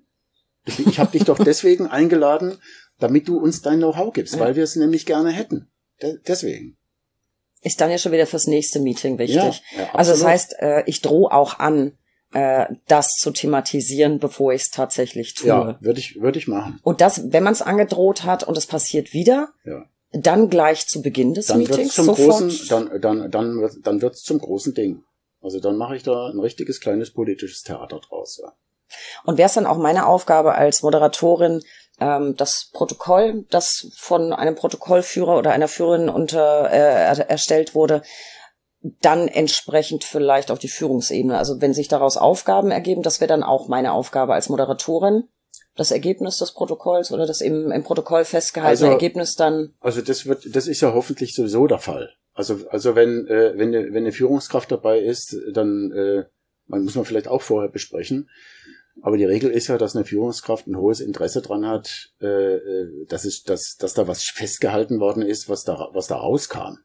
[SPEAKER 2] Ich habe dich doch deswegen eingeladen, damit du uns dein Know-how gibst, weil wir es nämlich gerne hätten. Deswegen.
[SPEAKER 1] Ist dann ja schon wieder fürs nächste Meeting wichtig.
[SPEAKER 2] Ja,
[SPEAKER 1] also das heißt, ich drohe auch an, das zu thematisieren, bevor ich es tatsächlich tue.
[SPEAKER 2] Ja, würde ich machen.
[SPEAKER 1] Und das, wenn man es angedroht hat und es passiert wieder, dann gleich zu Beginn des Meetings
[SPEAKER 2] sofort. Dann wird's zum großen Ding. Also dann mache ich da ein richtiges kleines politisches Theater draus. Ja.
[SPEAKER 1] Und wäre es dann auch meine Aufgabe als Moderatorin, das Protokoll, das von einem Protokollführer oder einer Führerin erstellt wurde, dann entsprechend vielleicht auf die Führungsebene. Also wenn sich daraus Aufgaben ergeben, das wäre dann auch meine Aufgabe als Moderatorin, das Ergebnis des Protokolls oder das im Protokoll festgehaltene Ergebnis dann.
[SPEAKER 2] Also das ist ja hoffentlich sowieso der Fall. Also wenn eine Führungskraft dabei ist, dann muss man vielleicht auch vorher besprechen. Aber die Regel ist ja, dass eine Führungskraft ein hohes Interesse dran hat, dass da was festgehalten worden ist, was da rauskam.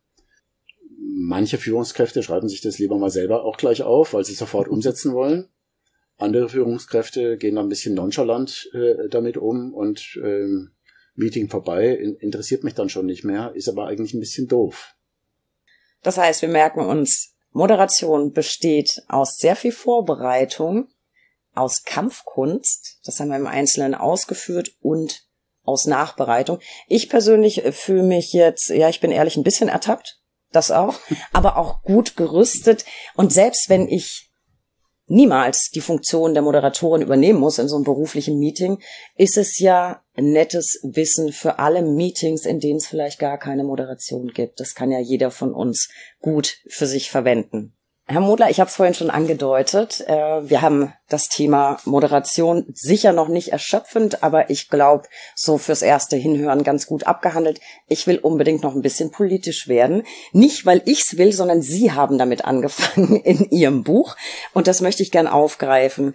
[SPEAKER 2] Manche Führungskräfte schreiben sich das lieber mal selber auch gleich auf, weil sie sofort umsetzen wollen. Andere Führungskräfte gehen da ein bisschen nonchalant damit um und Meeting vorbei, interessiert mich dann schon nicht mehr, ist aber eigentlich ein bisschen doof.
[SPEAKER 1] Das heißt, wir merken uns, Moderation besteht aus sehr viel Vorbereitung, aus Kampfkunst, das haben wir im Einzelnen ausgeführt, und aus Nachbereitung. Ich persönlich fühle mich jetzt, ich bin ehrlich, ein bisschen ertappt, das auch, aber auch gut gerüstet. Und selbst wenn ich niemals die Funktion der Moderatorin übernehmen muss in so einem beruflichen Meeting, ist es ja nettes Wissen für alle Meetings, in denen es vielleicht gar keine Moderation gibt. Das kann ja jeder von uns gut für sich verwenden. Herr Modler, ich habe es vorhin schon angedeutet, wir haben das Thema Moderation sicher noch nicht erschöpfend, aber ich glaube, so fürs erste Hinhören ganz gut abgehandelt. Ich will unbedingt noch ein bisschen politisch werden. Nicht, weil ich's will, sondern Sie haben damit angefangen in Ihrem Buch und das möchte ich gern aufgreifen.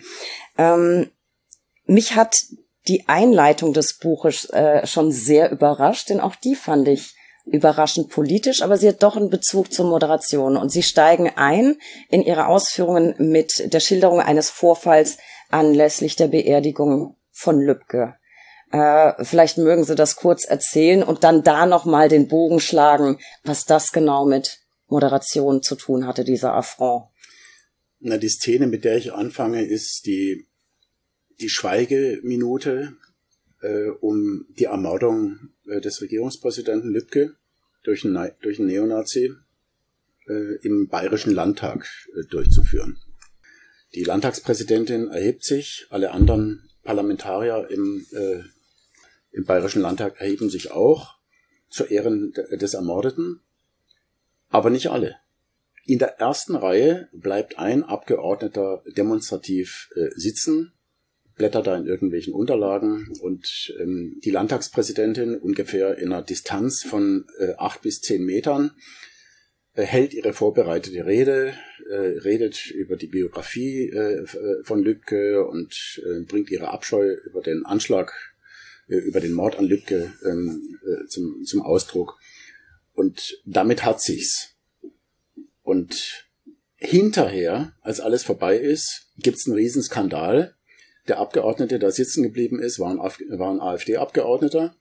[SPEAKER 1] Mich hat die Einleitung des Buches schon sehr überrascht, denn auch die fand ich überraschend politisch, aber sie hat doch einen Bezug zur Moderation und sie steigen ein in ihre Ausführungen mit der Schilderung eines Vorfalls anlässlich der Beerdigung von Lübcke. Vielleicht mögen Sie das kurz erzählen und dann da nochmal den Bogen schlagen, was das genau mit Moderation zu tun hatte, dieser Affront.
[SPEAKER 2] Na, die Szene, mit der ich anfange, ist die Schweigeminute um die Ermordung des Regierungspräsidenten Lübcke durch einen Neonazi im Bayerischen Landtag durchzuführen. Die Landtagspräsidentin erhebt sich, alle anderen Parlamentarier im Bayerischen Landtag erheben sich auch zu Ehren des Ermordeten, aber nicht alle. In der ersten Reihe bleibt ein Abgeordneter demonstrativ sitzen, blättert da in irgendwelchen Unterlagen und die Landtagspräsidentin ungefähr in einer Distanz von 8 bis 10 Metern hält ihre vorbereitete Rede, redet über die Biografie von Lübcke und bringt ihre Abscheu über den Anschlag, über den Mord an Lübcke zum Ausdruck. Und damit hat sich's. Und hinterher, als alles vorbei ist, gibt's einen Riesenskandal. Der Abgeordnete, der sitzen geblieben ist, war ein AfD-Abgeordneter.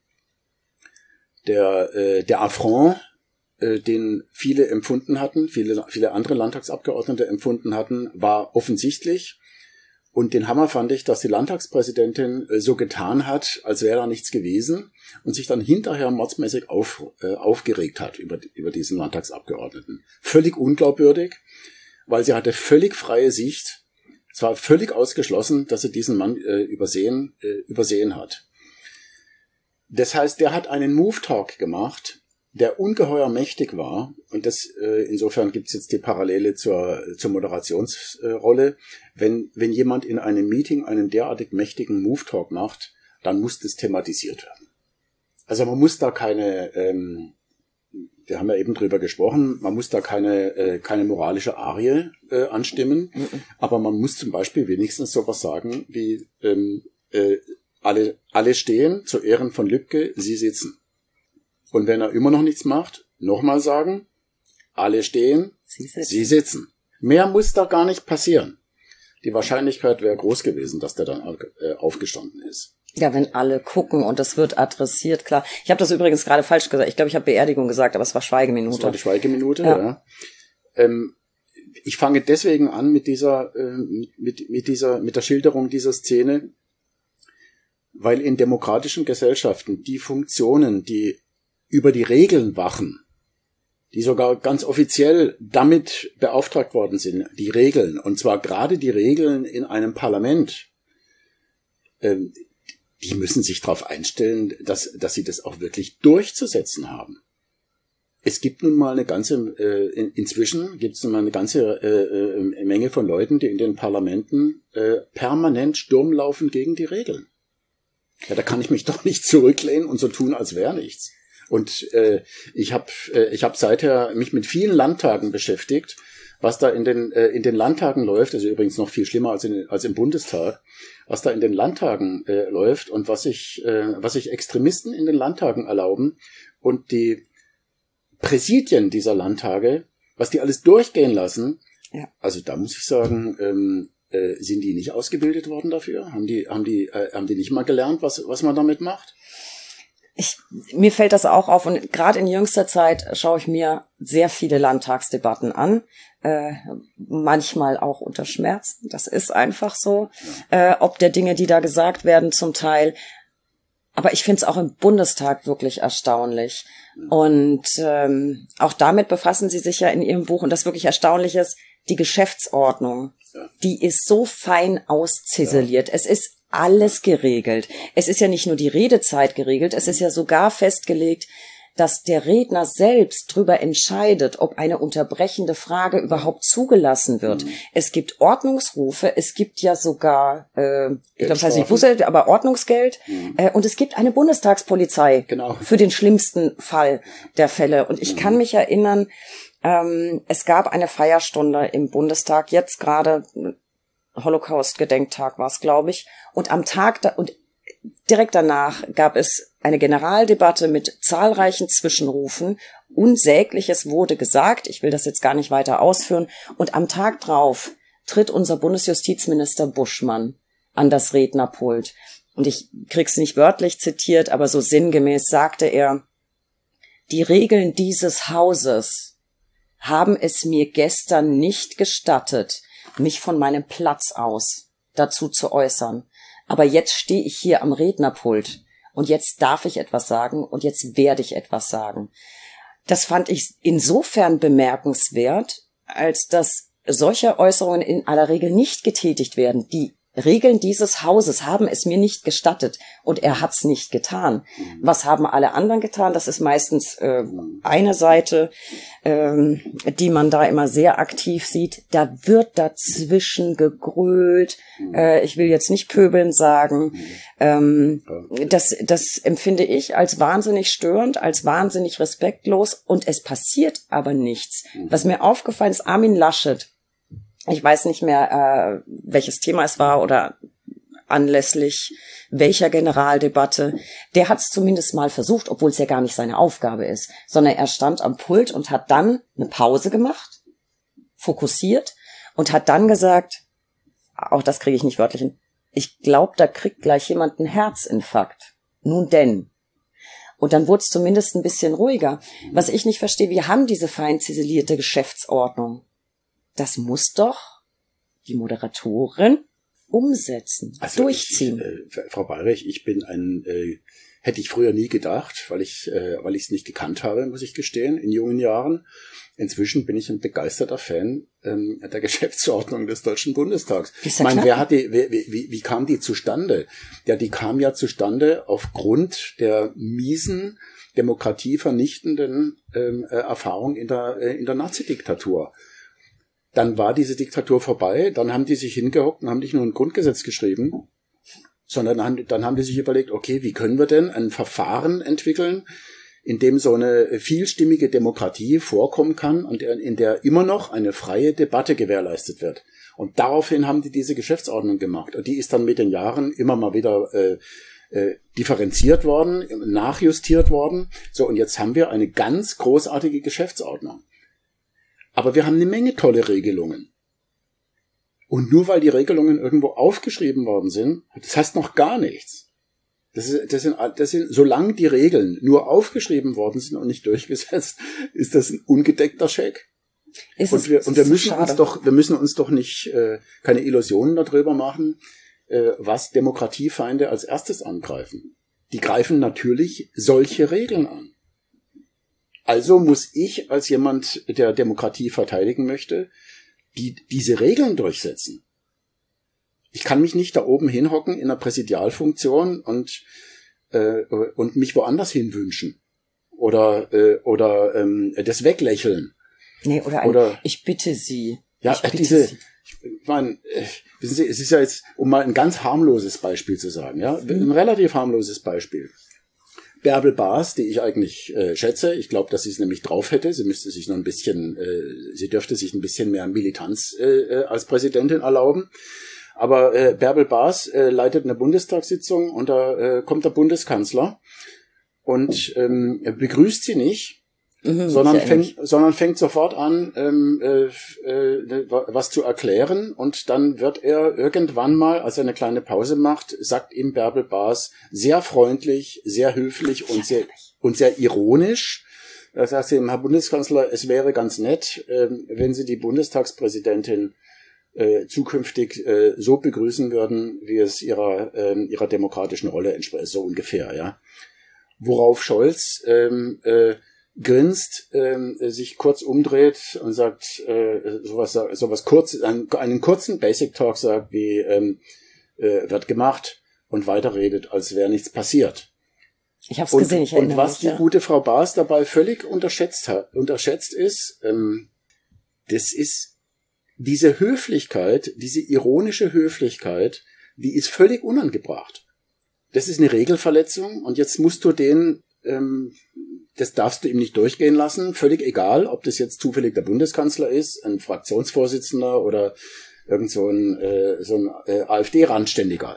[SPEAKER 2] Der Affront, den viele empfunden hatten, viele andere Landtagsabgeordnete empfunden hatten, war offensichtlich. Und den Hammer fand ich, dass die Landtagspräsidentin so getan hat, als wäre da nichts gewesen und sich dann hinterher mordsmäßig aufgeregt hat über diesen Landtagsabgeordneten. Völlig unglaubwürdig, weil sie hatte völlig freie Sicht. Es war völlig ausgeschlossen, dass sie diesen Mann übersehen hat. Das heißt, der hat einen Move-Talk gemacht, der ungeheuer mächtig war, und das insofern gibt's jetzt die Parallele zur Moderationsrolle, wenn jemand in einem Meeting einen derartig mächtigen Move-Talk macht, dann muss das thematisiert werden. Also man muss da keine, wir haben ja eben drüber gesprochen, man muss da keine moralische Arie anstimmen, aber man muss zum Beispiel wenigstens sowas sagen wie alle stehen zu Ehren von Lübcke, Sie sitzen. Und wenn er immer noch nichts macht, nochmal sagen, alle stehen, Sie sitzen. Mehr muss da gar nicht passieren. Die Wahrscheinlichkeit wäre groß gewesen, dass der dann aufgestanden ist.
[SPEAKER 1] Ja, wenn alle gucken und das wird adressiert, klar. Ich habe das übrigens gerade falsch gesagt. Ich glaube, ich habe Beerdigung gesagt, aber es war Schweigeminute.
[SPEAKER 2] Das war die Schweigeminute, ja. Ich fange deswegen an mit der Schilderung dieser Szene, weil in demokratischen Gesellschaften die Funktionen, die über die Regeln wachen, die sogar ganz offiziell damit beauftragt worden sind, die Regeln, und zwar gerade die Regeln in einem Parlament, die müssen sich darauf einstellen, dass sie das auch wirklich durchzusetzen haben. Es gibt nun mal inzwischen gibt es nun mal eine ganze Menge von Leuten, die in den Parlamenten permanent Sturm laufen gegen die Regeln. Ja, da kann ich mich doch nicht zurücklehnen und so tun, als wäre nichts. Und ich hab seither mich mit vielen Landtagen beschäftigt, was da in den Landtagen läuft, also übrigens noch viel schlimmer als im Bundestag, was da in den Landtagen läuft und was sich Extremisten in den Landtagen erlauben und die Präsidien dieser Landtage, was die alles durchgehen lassen. Ja. Also da muss ich sagen, sind die nicht ausgebildet worden dafür? Haben die nicht mal gelernt, was man damit macht?
[SPEAKER 1] Mir fällt das auch auf, und gerade in jüngster Zeit schaue ich mir sehr viele Landtagsdebatten an, manchmal auch unter Schmerzen, das ist einfach so, ob der Dinge, die da gesagt werden zum Teil, aber ich finde es auch im Bundestag wirklich erstaunlich, und auch damit befassen Sie sich ja in Ihrem Buch, und das wirklich erstaunlich ist, die Geschäftsordnung, die ist so fein ausziseliert, es ist alles geregelt. Es ist ja nicht nur die Redezeit geregelt, es ist ja sogar festgelegt, dass der Redner selbst darüber entscheidet, ob eine unterbrechende Frage überhaupt zugelassen wird. Es gibt Ordnungsrufe, es gibt ja sogar, ich glaube, das heißt nicht Bußgeld, aber Ordnungsgeld, und es gibt eine Bundestagspolizei für den schlimmsten Fall der Fälle. Und ich kann mich erinnern, es gab eine Feierstunde im Bundestag, jetzt gerade Holocaust-Gedenktag war es, glaube ich. Und am Tag und direkt danach gab es eine Generaldebatte mit zahlreichen Zwischenrufen. Unsägliches wurde gesagt. Ich will das jetzt gar nicht weiter ausführen. Und am Tag drauf tritt unser Bundesjustizminister Buschmann an das Rednerpult. Und ich krieg's nicht wörtlich zitiert, aber so sinngemäß sagte er, die Regeln dieses Hauses haben es mir gestern nicht gestattet, mich von meinem Platz aus dazu zu äußern. Aber jetzt stehe ich hier am Rednerpult und jetzt darf ich etwas sagen und jetzt werde ich etwas sagen. Das fand ich insofern bemerkenswert, als dass solche Äußerungen in aller Regel nicht getätigt werden. Die Regeln dieses Hauses haben es mir nicht gestattet und er hat's nicht getan. Was haben alle anderen getan? Das ist meistens eine Seite, die man da immer sehr aktiv sieht. Da wird dazwischen gegrölt. Ich will jetzt nicht pöbeln sagen. Das empfinde ich als wahnsinnig störend, als wahnsinnig respektlos, und es passiert aber nichts. Was mir aufgefallen ist, Armin Laschet, ich weiß nicht mehr, welches Thema es war oder anlässlich welcher Generaldebatte, der hat es zumindest mal versucht, obwohl es ja gar nicht seine Aufgabe ist, sondern er stand am Pult und hat dann eine Pause gemacht, fokussiert, und hat dann gesagt, auch das kriege ich nicht wörtlich hin, ich glaube, da kriegt gleich jemand einen Herzinfarkt. Nun denn. Und dann wurde es zumindest ein bisschen ruhiger. Was ich nicht verstehe, wir haben diese fein ziselierte Geschäftsordnung. Das muss doch die Moderatorin umsetzen, durchziehen.
[SPEAKER 2] Frau Bayrich, ich bin ein Hätte ich früher nie gedacht, weil ich es nicht gekannt habe, muss ich gestehen, in jungen Jahren. Inzwischen bin ich ein begeisterter Fan der Geschäftsordnung des Deutschen Bundestags. Ich meine, wie kam die zustande? Ja, die kam ja zustande aufgrund der miesen, demokratievernichtenden Erfahrung in der Nazi-Diktatur. Dann war diese Diktatur vorbei, dann haben die sich hingehockt und haben nicht nur ein Grundgesetz geschrieben, sondern dann haben die sich überlegt, okay, wie können wir denn ein Verfahren entwickeln, in dem so eine vielstimmige Demokratie vorkommen kann und in der immer noch eine freie Debatte gewährleistet wird. Und daraufhin haben die diese Geschäftsordnung gemacht. Und die ist dann mit den Jahren immer mal wieder differenziert worden, nachjustiert worden. So, und jetzt haben wir eine ganz großartige Geschäftsordnung. Aber wir haben eine Menge tolle Regelungen. Und nur weil die Regelungen irgendwo aufgeschrieben worden sind, das heißt noch gar nichts. Das sind, solange die Regeln nur aufgeschrieben worden sind und nicht durchgesetzt, ist das ein ungedeckter Scheck. Wir müssen uns doch nicht keine Illusionen darüber machen, was Demokratiefeinde als erstes angreifen. Die greifen natürlich solche Regeln an. Also muss ich als jemand, der Demokratie verteidigen möchte, diese Regeln durchsetzen. Ich kann mich nicht da oben hinhocken in einer Präsidialfunktion und mich woanders hin wünschen oder das weglächeln.
[SPEAKER 1] Nee, oder ich bitte Sie.
[SPEAKER 2] Ja, ich meine, wissen Sie, es ist ja jetzt, um mal ein ganz harmloses Beispiel zu sagen, ja, ein relativ harmloses Beispiel. Bärbel Baas, die ich eigentlich schätze, ich glaube, dass sie es nämlich drauf hätte. Sie dürfte sich ein bisschen mehr Militanz als Präsidentin erlauben. Aber Bärbel Baas leitet eine Bundestagssitzung und da kommt der Bundeskanzler und begrüßt sie nicht, sondern fängt sofort an, was zu erklären, und dann wird er irgendwann mal, als er eine kleine Pause macht, sagt ihm Bärbel Baas sehr freundlich, sehr höflich und sehr ironisch. Da sagt sie ihm, Herr Bundeskanzler, es wäre ganz nett, wenn Sie die Bundestagspräsidentin zukünftig so begrüßen würden, wie es ihrer demokratischen Rolle entspricht, so ungefähr, ja. Worauf Scholz grinst, sich kurz umdreht und sagt, sowas kurz, einen kurzen Basic Talk sagt, wie wird gemacht, und weiterredet, als wäre nichts passiert.
[SPEAKER 1] Ich hab's gesehen, ich erinnere mich.
[SPEAKER 2] Und was die gute Frau Baas dabei völlig unterschätzt ist, das ist diese Höflichkeit, diese ironische Höflichkeit, die ist völlig unangebracht. Das ist eine Regelverletzung, und jetzt musst du das darfst du ihm nicht durchgehen lassen, völlig egal, ob das jetzt zufällig der Bundeskanzler ist, ein Fraktionsvorsitzender oder irgend so ein AfD-Randständiger.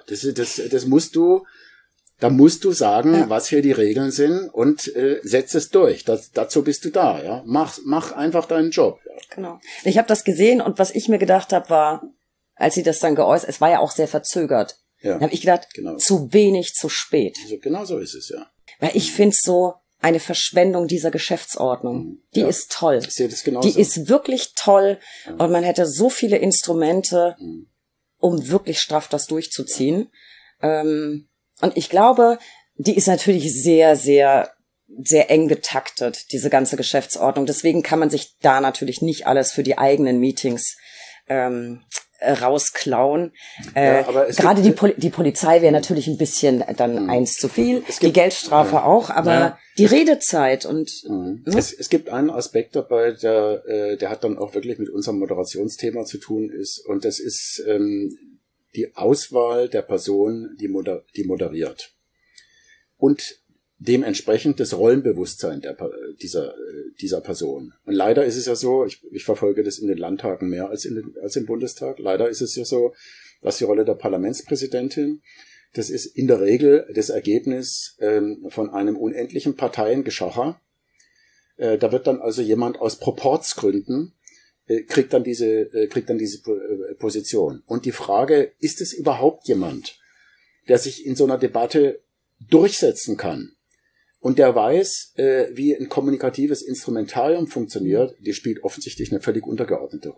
[SPEAKER 2] Da musst du sagen, ja, was hier die Regeln sind, und setz es durch. Dazu bist du da, ja. Mach einfach deinen Job. Ja.
[SPEAKER 1] Genau. Ich habe das gesehen, und was ich mir gedacht habe, war, als sie das dann es war ja auch sehr verzögert. Ja. Dann habe ich gedacht, genau, zu wenig, zu spät.
[SPEAKER 2] Also genau so ist es, ja.
[SPEAKER 1] Weil ich finde so eine Verschwendung dieser Geschäftsordnung. Die ist toll.
[SPEAKER 2] Ich sehe das genauso.
[SPEAKER 1] Die ist wirklich toll, und man hätte so viele Instrumente, um wirklich straff das durchzuziehen. Und ich glaube, die ist natürlich sehr, sehr, sehr eng getaktet, diese ganze Geschäftsordnung. Deswegen kann man sich da natürlich nicht alles für die eigenen Meetings rausklauen. Aber gerade die Polizei wäre natürlich ein bisschen dann eins zu viel, die Geldstrafe auch, aber die Redezeit und
[SPEAKER 2] es gibt einen Aspekt dabei, der hat dann auch wirklich mit unserem Moderationsthema zu tun ist, und das ist die Auswahl der Person, die moderiert, und dementsprechend das Rollenbewusstsein dieser Person. Und leider ist es ja so, ich verfolge das in den Landtagen mehr als im Bundestag, leider ist es ja so, dass die Rolle der Parlamentspräsidentin, das ist in der Regel das Ergebnis von einem unendlichen Parteiengeschacher. Da wird dann also jemand aus Proporzgründen kriegt dann diese Position. Und die Frage, ist es überhaupt jemand, der sich in so einer Debatte durchsetzen kann und der weiß, wie ein kommunikatives Instrumentarium funktioniert, die spielt offensichtlich eine völlig untergeordnete Rolle.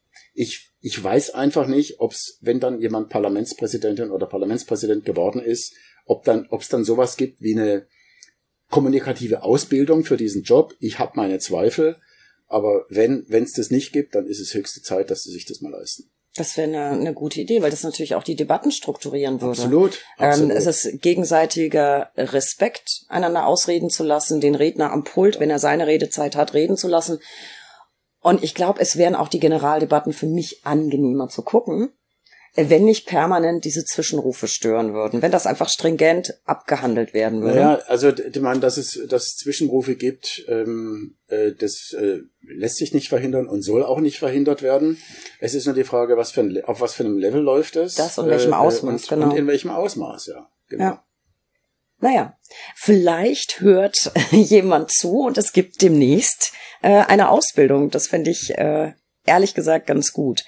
[SPEAKER 2] Ich weiß einfach nicht, wenn dann jemand Parlamentspräsidentin oder Parlamentspräsident geworden ist, ob es dann sowas gibt wie eine kommunikative Ausbildung für diesen Job. Ich habe meine Zweifel, aber wenn es das nicht gibt, dann ist es höchste Zeit, dass sie sich das mal leisten.
[SPEAKER 1] Das wäre eine gute Idee, weil das natürlich auch die Debatten strukturieren würde.
[SPEAKER 2] Absolut.
[SPEAKER 1] Es ist gegenseitiger Respekt, einander ausreden zu lassen, den Redner am Pult, wenn er seine Redezeit hat, reden zu lassen. Und ich glaube, es wären auch die Generaldebatten für mich angenehmer zu gucken, wenn nicht permanent diese Zwischenrufe stören würden, wenn das einfach stringent abgehandelt werden würde.
[SPEAKER 2] Ja, also ich meine, dass es Zwischenrufe gibt, das lässt sich nicht verhindern und soll auch nicht verhindert werden. Es ist nur die Frage, auf was für einem Level läuft es.
[SPEAKER 1] Das und welchem Ausmaß, genau.
[SPEAKER 2] Und in welchem Ausmaß, ja. Genau.
[SPEAKER 1] Ja. Naja, vielleicht hört jemand zu und es gibt demnächst eine Ausbildung. Das fände ich ehrlich gesagt ganz gut.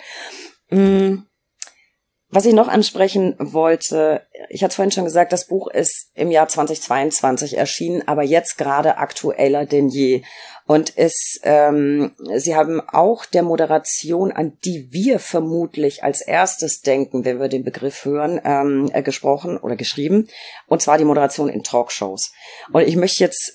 [SPEAKER 1] Was ich noch ansprechen wollte, ich hatte es vorhin schon gesagt, das Buch ist im Jahr 2022 erschienen, aber jetzt gerade aktueller denn je. Und Sie haben auch der Moderation, an die wir vermutlich als erstes denken, wenn wir den Begriff hören, gesprochen oder geschrieben, und zwar die Moderation in Talkshows. Und ich möchte jetzt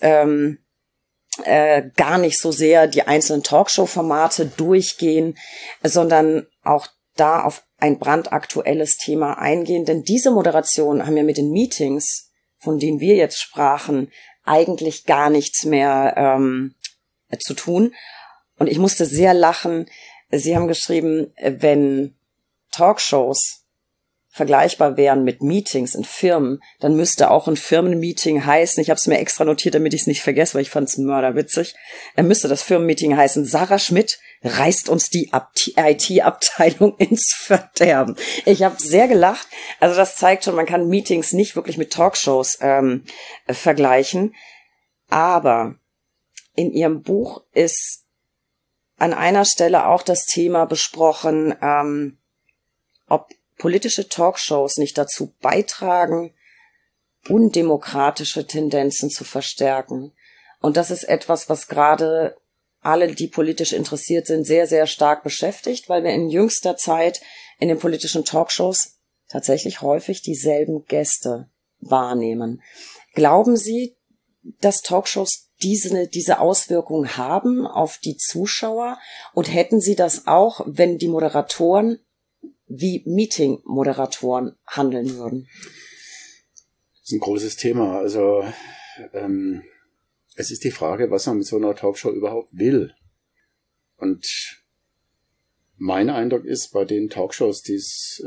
[SPEAKER 1] gar nicht so sehr die einzelnen Talkshow-Formate durchgehen, sondern auch da auf ein brandaktuelles Thema eingehen, denn diese Moderationen haben ja mit den Meetings, von denen wir jetzt sprachen, eigentlich gar nichts mehr zu tun. Und ich musste sehr lachen. Sie haben geschrieben, wenn Talkshows vergleichbar wären mit Meetings in Firmen, dann müsste auch ein Firmenmeeting heißen, ich habe es mir extra notiert, damit ich es nicht vergesse, weil ich fand es mörderwitzig, dann müsste das Firmenmeeting heißen, Sarah Schmidt reißt uns die IT-Abteilung ins Verderben. Ich habe sehr gelacht, also das zeigt schon, man kann Meetings nicht wirklich mit Talkshows vergleichen, aber in Ihrem Buch ist an einer Stelle auch das Thema besprochen, ob politische Talkshows nicht dazu beitragen, undemokratische Tendenzen zu verstärken. Und das ist etwas, was gerade alle, die politisch interessiert sind, sehr, sehr stark beschäftigt, weil wir in jüngster Zeit in den politischen Talkshows tatsächlich häufig dieselben Gäste wahrnehmen. Glauben Sie, dass Talkshows diese Auswirkungen haben auf die Zuschauer? Und hätten Sie das auch, wenn die Moderatoren wie Meeting-Moderatoren handeln würden?
[SPEAKER 2] Das ist ein großes Thema. Also es ist die Frage, was man mit so einer Talkshow überhaupt will. Und mein Eindruck ist, bei den Talkshows, die es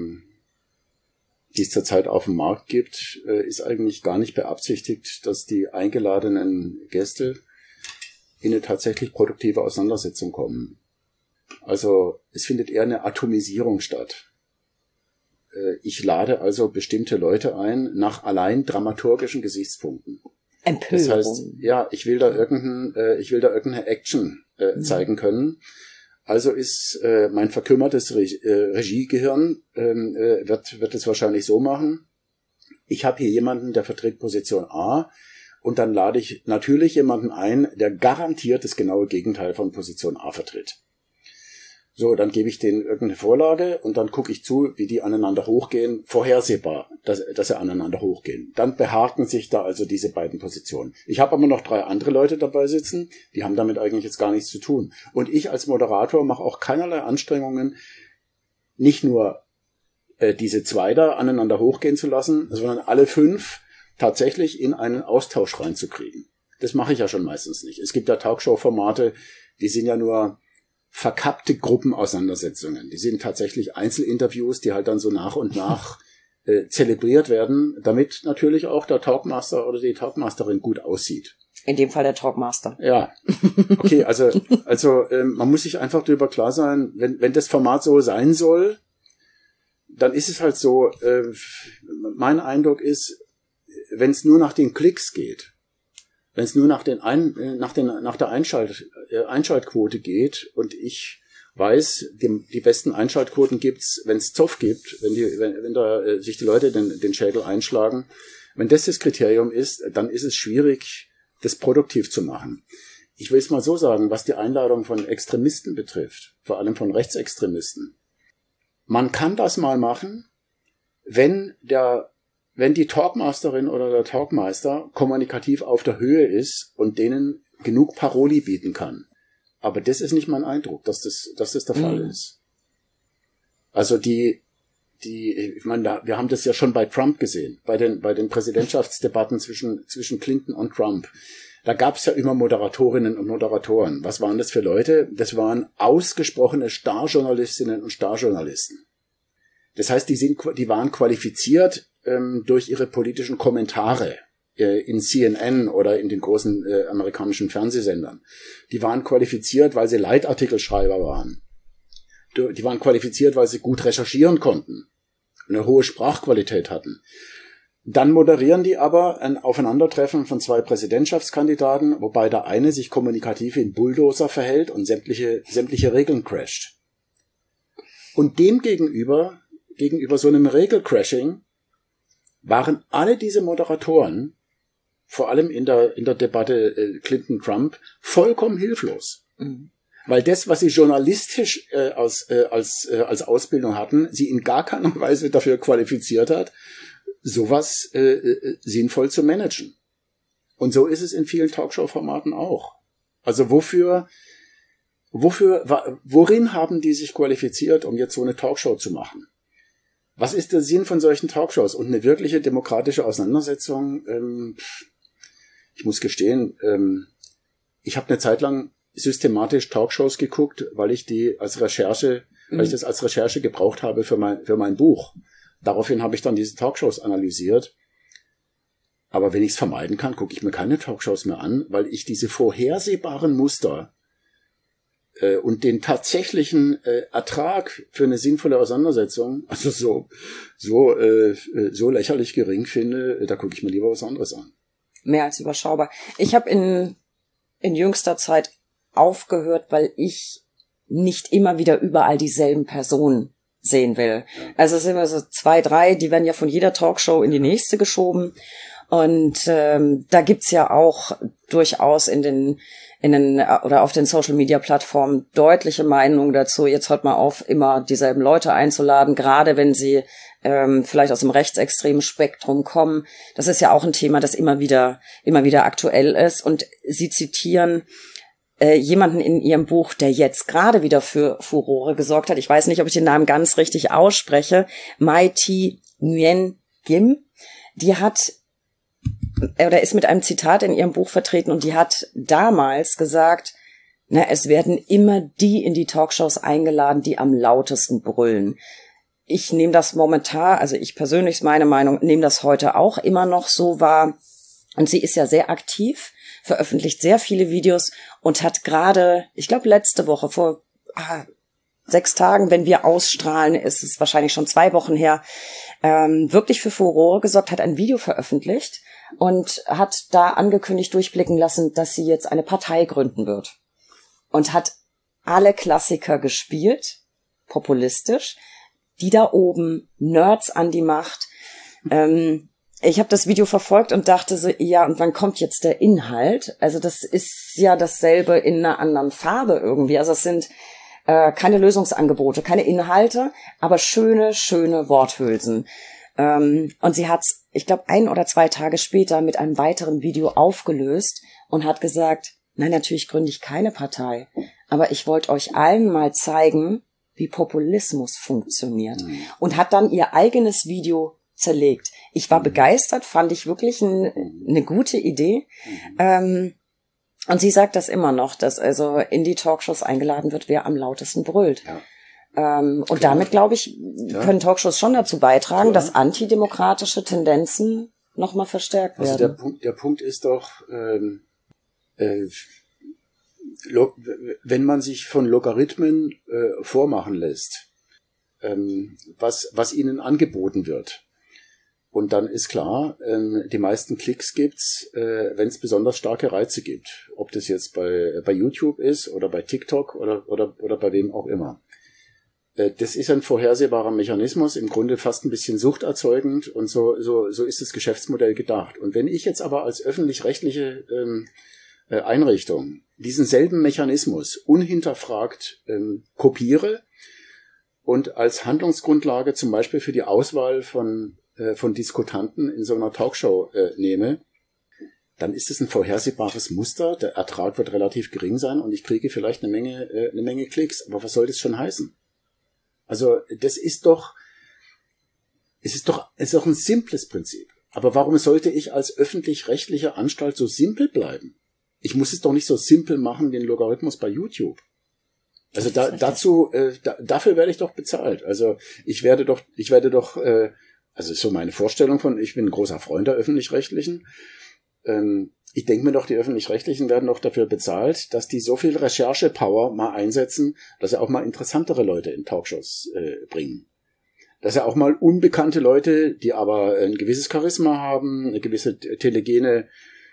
[SPEAKER 2] zurzeit auf dem Markt gibt, ist eigentlich gar nicht beabsichtigt, dass die eingeladenen Gäste in eine tatsächlich produktive Auseinandersetzung kommen. Also es findet eher eine Atomisierung statt. Ich lade also bestimmte Leute ein nach allein dramaturgischen Gesichtspunkten.
[SPEAKER 1] Empörung.
[SPEAKER 2] Das heißt, ja, ich will da irgendeine Action zeigen können. Also ist mein verkümmertes Regiegehirn wird es wahrscheinlich so machen. Ich habe hier jemanden, der vertritt Position A, und dann lade ich natürlich jemanden ein, der garantiert das genaue Gegenteil von Position A vertritt. So, dann gebe ich denen irgendeine Vorlage und dann gucke ich zu, wie die aneinander hochgehen, vorhersehbar, dass sie aneinander hochgehen. Dann behaken sich da also diese beiden Positionen. Ich habe aber noch 3 andere Leute dabei sitzen, die haben damit eigentlich jetzt gar nichts zu tun. Und ich als Moderator mache auch keinerlei Anstrengungen, nicht nur diese 2 da aneinander hochgehen zu lassen, sondern alle 5 tatsächlich in einen Austausch reinzukriegen. Das mache ich ja schon meistens nicht. Es gibt ja Talkshow-Formate, die sind ja nur verkappte Gruppenauseinandersetzungen. Die sind tatsächlich Einzelinterviews, die halt dann so nach und nach zelebriert werden, damit natürlich auch der Talkmaster oder die Talkmasterin gut aussieht.
[SPEAKER 1] In dem Fall der Talkmaster.
[SPEAKER 2] Ja, okay, also man muss sich einfach darüber klar sein, wenn das Format so sein soll, dann ist es halt so, mein Eindruck ist, wenn es nur nach den Klicks geht, wenn es nur nach der Einschaltquote geht und ich weiß, die besten Einschaltquoten gibt's, wenn es Zoff gibt, wenn da sich die Leute den Schädel einschlagen. Wenn das Kriterium ist, dann ist es schwierig, das produktiv zu machen. ich will es mal so sagen, was die Einladung von Extremisten betrifft, vor allem von Rechtsextremisten. Man kann das mal machen, wenn die Talkmasterin oder der Talkmeister kommunikativ auf der Höhe ist und denen genug Paroli bieten kann. Aber das ist nicht mein Eindruck, dass das der Fall ist. Also ich meine, wir haben das ja schon bei Trump gesehen, bei den Präsidentschaftsdebatten zwischen Clinton und Trump. Da gab es ja immer Moderatorinnen und Moderatoren. Was waren das für Leute? Das waren ausgesprochene Starjournalistinnen und Starjournalisten. Das heißt, die waren qualifiziert durch ihre politischen Kommentare in CNN oder in den großen amerikanischen Fernsehsendern. Die waren qualifiziert, weil sie Leitartikelschreiber waren. Die waren qualifiziert, weil sie gut recherchieren konnten, eine hohe Sprachqualität hatten. Dann moderieren die aber ein Aufeinandertreffen von zwei Präsidentschaftskandidaten, wobei der eine sich kommunikativ wie ein Bulldozer verhält und sämtliche Regeln crasht. Und dem gegenüber so einem Regelcrashing, waren alle diese Moderatoren, vor allem in der Debatte Clinton-Trump, vollkommen hilflos. Mhm. Weil das, was sie journalistisch als Ausbildung hatten, sie in gar keiner Weise dafür qualifiziert hat, sowas sinnvoll zu managen. Und so ist es in vielen Talkshow-Formaten auch. Also worin haben die sich qualifiziert, um jetzt so eine Talkshow zu machen? Was ist der Sinn von solchen Talkshows? Und eine wirkliche demokratische Auseinandersetzung, ich muss gestehen, ich habe eine Zeit lang systematisch Talkshows geguckt, weil ich das als Recherche gebraucht habe für mein Buch. Daraufhin habe ich dann diese Talkshows analysiert. Aber wenn ich es vermeiden kann, gucke ich mir keine Talkshows mehr an, weil ich diese vorhersehbaren Muster und den tatsächlichen Ertrag für eine sinnvolle Auseinandersetzung, also so lächerlich gering finde, da gucke ich mir lieber was anderes an.
[SPEAKER 1] Mehr als überschaubar. Ich habe in jüngster Zeit aufgehört, weil ich nicht immer wieder überall dieselben Personen sehen will. Also es sind immer so 2, 3, die werden ja von jeder Talkshow in die nächste geschoben. Und da gibt's ja auch durchaus oder auf den Social-Media-Plattformen deutliche Meinungen dazu. Jetzt hört mal auf, immer dieselben Leute einzuladen, gerade wenn sie vielleicht aus dem rechtsextremen Spektrum kommen. Das ist ja auch ein Thema, das immer wieder aktuell ist. Und sie zitieren jemanden in ihrem Buch, der jetzt gerade wieder für Furore gesorgt hat. Ich weiß nicht, ob ich den Namen ganz richtig ausspreche. Mai Thi Nguyen Kim. Die ist mit einem Zitat in ihrem Buch vertreten und die hat damals gesagt, es werden immer die in die Talkshows eingeladen, die am lautesten brüllen. Ich nehme das momentan, also ich persönlich ist meine Meinung, nehme das heute auch immer noch so wahr. Und sie ist ja sehr aktiv, veröffentlicht sehr viele Videos und hat gerade, ich glaube letzte Woche, vor 6 Tagen, wenn wir ausstrahlen, ist es wahrscheinlich schon 2 Wochen her, wirklich für Furore gesorgt, hat ein Video veröffentlicht und hat da angekündigt, durchblicken lassen, dass sie jetzt eine Partei gründen wird. Und hat alle Klassiker gespielt, populistisch, die da oben, Nerds an die Macht. Ich habe das Video verfolgt und dachte so, ja, und wann kommt jetzt der Inhalt? Also das ist ja dasselbe in einer anderen Farbe irgendwie. Also es sind keine Lösungsangebote, keine Inhalte, aber schöne Worthülsen. Und sie hat's, ich glaube, 1 oder 2 Tage später mit einem weiteren Video aufgelöst und hat gesagt, nein, natürlich gründe ich keine Partei, aber ich wollte euch allen mal zeigen, wie Populismus funktioniert. Und hat dann ihr eigenes Video zerlegt. Ich war begeistert, fand ich wirklich eine gute Idee. Und sie sagt das immer noch, dass also in die Talkshows eingeladen wird, wer am lautesten brüllt. Ja. Und damit, glaube ich, können Talkshows schon dazu beitragen, dass antidemokratische Tendenzen nochmal verstärkt werden.
[SPEAKER 2] Also der Punkt ist doch, wenn man sich von Logarithmen vormachen lässt, was ihnen angeboten wird, und dann ist klar, die meisten Klicks gibt's, wenn es besonders starke Reize gibt. Ob das jetzt bei YouTube ist oder bei TikTok oder bei wem auch immer. Das ist ein vorhersehbarer Mechanismus, im Grunde fast ein bisschen suchterzeugend, und so ist das Geschäftsmodell gedacht. Und wenn ich jetzt aber als öffentlich-rechtliche Einrichtung diesen selben Mechanismus unhinterfragt kopiere und als Handlungsgrundlage zum Beispiel für die Auswahl von Diskutanten in so einer Talkshow nehme, dann ist es ein vorhersehbares Muster. Der Ertrag wird relativ gering sein und ich kriege vielleicht eine Menge Klicks. Aber was soll das schon heißen? Also das ist doch ein simples Prinzip. Aber warum sollte ich als öffentlich-rechtliche Anstalt so simpel bleiben? Ich muss es doch nicht so simpel machen wie ein Logarithmus bei YouTube. Also dafür werde ich doch bezahlt. Also ich werde doch, also ist so meine Vorstellung ich bin ein großer Freund der Öffentlich-Rechtlichen. Ich denke mir doch, die Öffentlich-Rechtlichen werden doch dafür bezahlt, dass die so viel Recherche-Power mal einsetzen, dass sie auch mal interessantere Leute in Talkshows bringen. Dass sie auch mal unbekannte Leute, die aber ein gewisses Charisma haben, eine gewisse telegene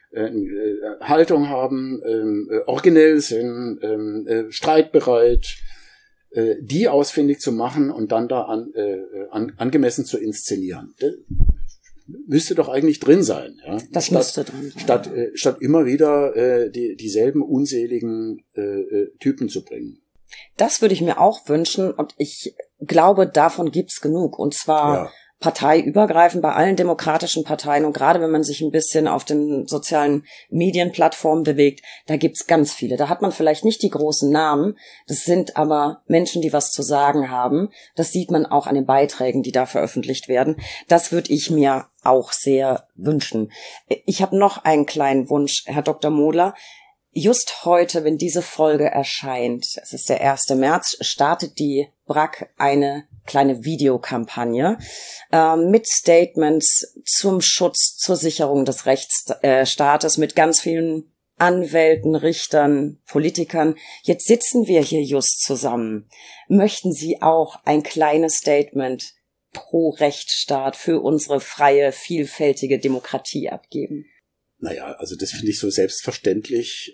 [SPEAKER 2] Haltung haben, originell sind, streitbereit, die ausfindig zu machen und dann da angemessen zu inszenieren. Das müsste doch eigentlich drin sein. Ja?
[SPEAKER 1] Das müsste drin sein.
[SPEAKER 2] Statt immer wieder dieselben unseligen Typen zu bringen.
[SPEAKER 1] Das würde ich mir auch wünschen und ich glaube, davon gibt's genug. Und zwar parteiübergreifend bei allen demokratischen Parteien und gerade wenn man sich ein bisschen auf den sozialen Medienplattformen bewegt, da gibt's ganz viele. Da hat man vielleicht nicht die großen Namen, das sind aber Menschen, die was zu sagen haben. Das sieht man auch an den Beiträgen, die da veröffentlicht werden. Das würde ich mir auch sehr wünschen. Ich habe noch einen kleinen Wunsch, Herr Dr. Mohler. Just heute, wenn diese Folge erscheint, es ist der 1. März, startet die BRAC eine kleine Videokampagne mit Statements zum Schutz, zur Sicherung des Rechtsstaates, mit ganz vielen Anwälten, Richtern, Politikern. Jetzt sitzen wir hier just zusammen. Möchten Sie auch ein kleines Statement pro Rechtsstaat für unsere freie, vielfältige Demokratie abgeben?
[SPEAKER 2] Naja, also das finde ich so selbstverständlich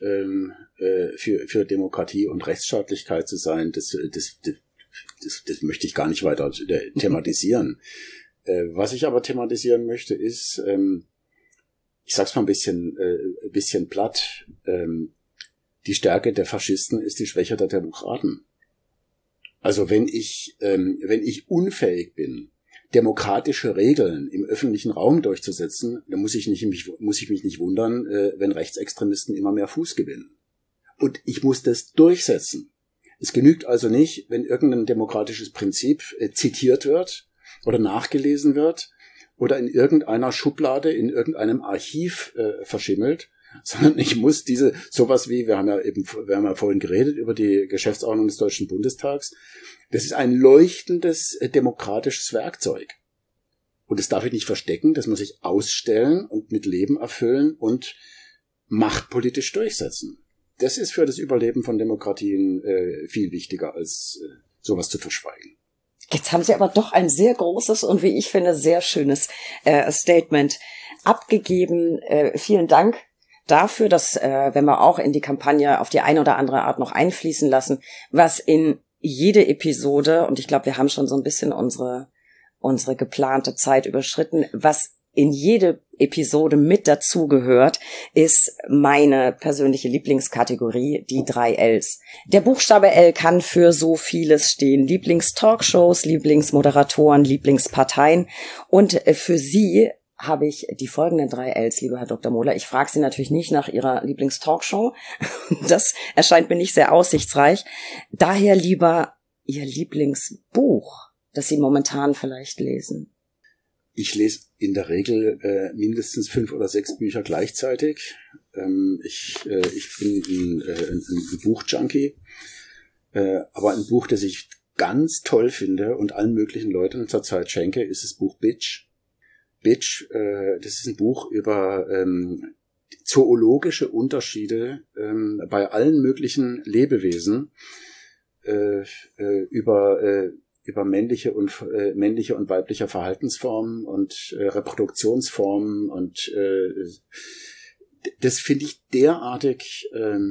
[SPEAKER 2] für Demokratie und Rechtsstaatlichkeit zu sein. Das möchte ich gar nicht weiter thematisieren. Was ich aber thematisieren möchte, ist, ich sag's mal ein bisschen platt, die Stärke der Faschisten ist die Schwäche der Demokraten. Also wenn ich unfähig bin, demokratische Regeln im öffentlichen Raum durchzusetzen, dann muss ich mich nicht wundern, wenn Rechtsextremisten immer mehr Fuß gewinnen. Und ich muss das durchsetzen. Es genügt also nicht, wenn irgendein demokratisches Prinzip zitiert wird oder nachgelesen wird oder in irgendeiner Schublade, in irgendeinem Archiv verschimmelt, sondern ich muss sowas wie, wir haben ja vorhin geredet über die Geschäftsordnung des Deutschen Bundestags, das ist ein leuchtendes demokratisches Werkzeug. Und das darf ich nicht verstecken, das muss ich ausstellen und mit Leben erfüllen und machtpolitisch durchsetzen. Das ist für das Überleben von Demokratien viel wichtiger, als sowas zu verschweigen.
[SPEAKER 1] Jetzt haben Sie aber doch ein sehr großes und wie ich finde sehr schönes Statement abgegeben. Vielen Dank dafür, dass wenn wir auch in die Kampagne auf die eine oder andere Art noch einfließen lassen, was in jede Episode, und ich glaube, wir haben schon so ein bisschen unsere geplante Zeit überschritten, was in jede Episode mit dazugehört, ist meine persönliche Lieblingskategorie, die 3 Ls. Der Buchstabe L kann für so vieles stehen. Lieblingstalkshows, Lieblingsmoderatoren, Lieblingsparteien. Und für Sie habe ich die folgenden 3 Ls, lieber Herr Dr. Mohler. Ich frage Sie natürlich nicht nach Ihrer Lieblingstalkshow. Das erscheint mir nicht sehr aussichtsreich. Daher lieber Ihr Lieblingsbuch, das Sie momentan vielleicht lesen.
[SPEAKER 2] Ich lese in der Regel mindestens 5 oder 6 Bücher gleichzeitig. Ich bin ein Buchjunkie. Aber ein Buch, das ich ganz toll finde und allen möglichen Leuten zurzeit schenke, ist das Buch Bitch. Bitch, das ist ein Buch über zoologische Unterschiede bei allen möglichen Lebewesen, über männliche und weibliche Verhaltensformen und Reproduktionsformen und das finde ich derartig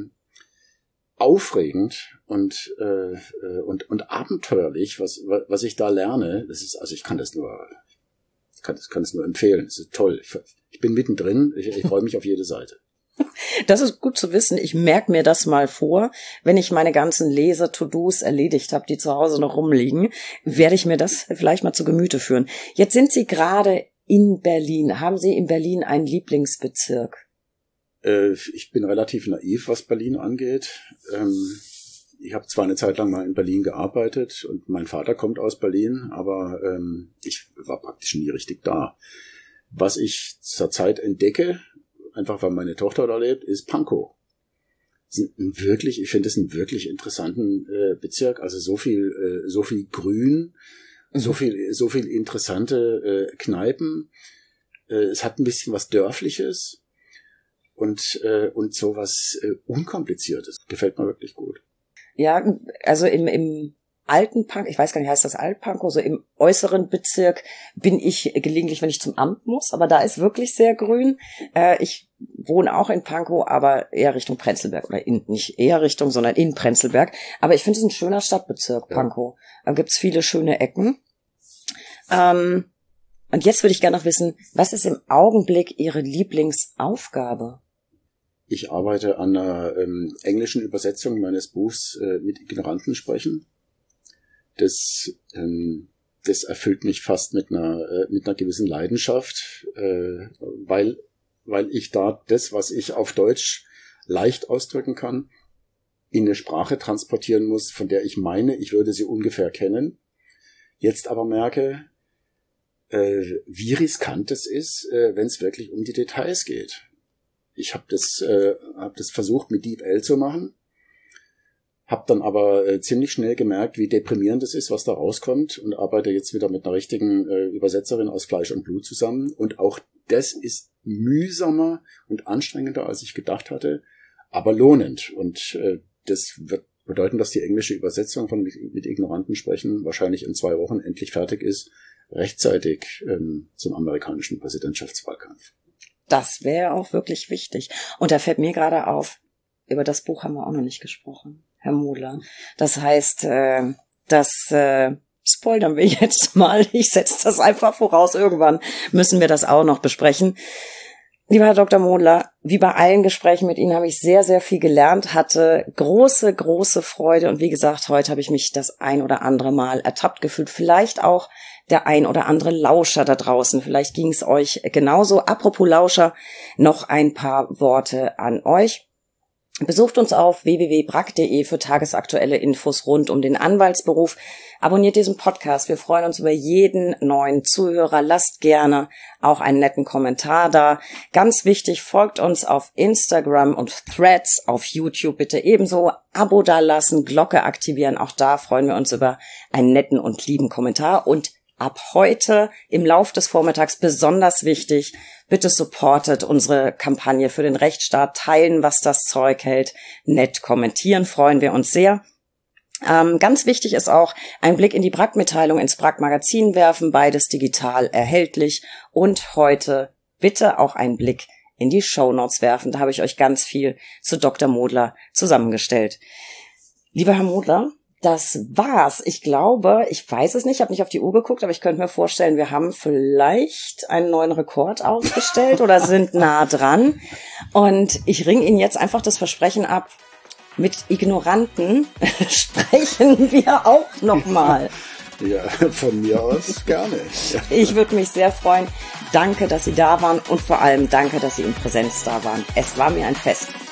[SPEAKER 2] aufregend und abenteuerlich, was ich da lerne. Das ist, also ich kann es nur empfehlen. Es ist toll. Ich bin mittendrin. Ich freue mich auf jede Seite.
[SPEAKER 1] Das ist gut zu wissen. Ich merke mir das mal vor. Wenn ich meine ganzen Lese-To-Dos erledigt habe, die zu Hause noch rumliegen, werde ich mir das vielleicht mal zu Gemüte führen. Jetzt sind Sie gerade in Berlin. Haben Sie in Berlin einen Lieblingsbezirk?
[SPEAKER 2] Ich bin relativ naiv, was Berlin angeht. Ich habe zwar eine Zeit lang mal in Berlin gearbeitet und mein Vater kommt aus Berlin, aber ich war praktisch nie richtig da. Was ich zurzeit entdecke, einfach weil meine Tochter da lebt, ist Pankow. Ich finde es einen wirklich interessanten Bezirk. Also so viel Grün, so viel interessante Kneipen. Es hat ein bisschen was Dörfliches und so was Unkompliziertes. Gefällt mir wirklich gut.
[SPEAKER 1] Ja, also im alten Pankow, ich weiß gar nicht, heißt das Alt-Pankow, so im äußeren Bezirk bin ich gelegentlich, wenn ich zum Amt muss, aber da ist wirklich sehr grün. Ich wohne auch in Pankow, aber eher Richtung Prenzlberg, oder nicht eher Richtung, sondern in Prenzlberg. Aber ich finde es ein schöner Stadtbezirk, Pankow. Da gibt's viele schöne Ecken. Und jetzt würde ich gerne noch wissen, was ist im Augenblick Ihre Lieblingsaufgabe?
[SPEAKER 2] Ich arbeite an einer englischen Übersetzung meines Buchs mit Ignoranten sprechen. Das erfüllt mich fast mit einer gewissen Leidenschaft, weil ich da das, was ich auf Deutsch leicht ausdrücken kann, in eine Sprache transportieren muss, von der ich meine, ich würde sie ungefähr kennen. Jetzt aber merke, wie riskant es ist, wenn es wirklich um die Details geht. Ich habe das versucht mit DeepL zu machen, habe dann aber ziemlich schnell gemerkt, wie deprimierend es ist, was da rauskommt, und arbeite jetzt wieder mit einer richtigen Übersetzerin aus Fleisch und Blut zusammen. Und auch das ist mühsamer und anstrengender, als ich gedacht hatte, aber lohnend. Und das wird bedeuten, dass die englische Übersetzung von mit Ignoranten sprechen wahrscheinlich in 2 Wochen endlich fertig ist, rechtzeitig zum amerikanischen Präsidentschaftswahlkampf.
[SPEAKER 1] Das wäre auch wirklich wichtig. Und da fällt mir gerade auf, über das Buch haben wir auch noch nicht gesprochen, Herr Modler. Das heißt, spoilern wir jetzt mal. Ich setze das einfach voraus. Irgendwann müssen wir das auch noch besprechen. Lieber Herr Dr. Modler, wie bei allen Gesprächen mit Ihnen habe ich sehr, sehr viel gelernt, hatte große, große Freude. Und wie gesagt, heute habe ich mich das ein oder andere Mal ertappt gefühlt. Vielleicht auch der ein oder andere Lauscher da draußen. Vielleicht ging es euch genauso. Apropos Lauscher, noch ein paar Worte an euch. Besucht uns auf www.brack.de für tagesaktuelle Infos rund um den Anwaltsberuf. Abonniert diesen Podcast. Wir freuen uns über jeden neuen Zuhörer. Lasst gerne auch einen netten Kommentar da. Ganz wichtig, folgt uns auf Instagram und Threads, auf YouTube bitte ebenso. Abo dalassen, Glocke aktivieren. Auch da freuen wir uns über einen netten und lieben Kommentar. Und ab heute im Lauf des Vormittags besonders wichtig, bitte supportet unsere Kampagne für den Rechtsstaat, teilen, was das Zeug hält, nett kommentieren, freuen wir uns sehr. Ganz wichtig ist auch, einen Blick in die Brack-Mitteilung ins Brack-Magazin werfen, beides digital erhältlich, und heute bitte auch einen Blick in die Shownotes werfen, da habe ich euch ganz viel zu Dr. Modler zusammengestellt. Lieber Herr Modler, das war's. Ich glaube, ich weiß es nicht, ich habe nicht auf die Uhr geguckt, aber ich könnte mir vorstellen, wir haben vielleicht einen neuen Rekord aufgestellt oder sind nah dran. Und ich ringe Ihnen jetzt einfach das Versprechen ab, mit Ignoranten sprechen wir auch nochmal.
[SPEAKER 2] Ja, von mir aus gerne.
[SPEAKER 1] Ich würde mich sehr freuen. Danke, dass Sie da waren, und vor allem danke, dass Sie in Präsenz da waren. Es war mir ein Fest.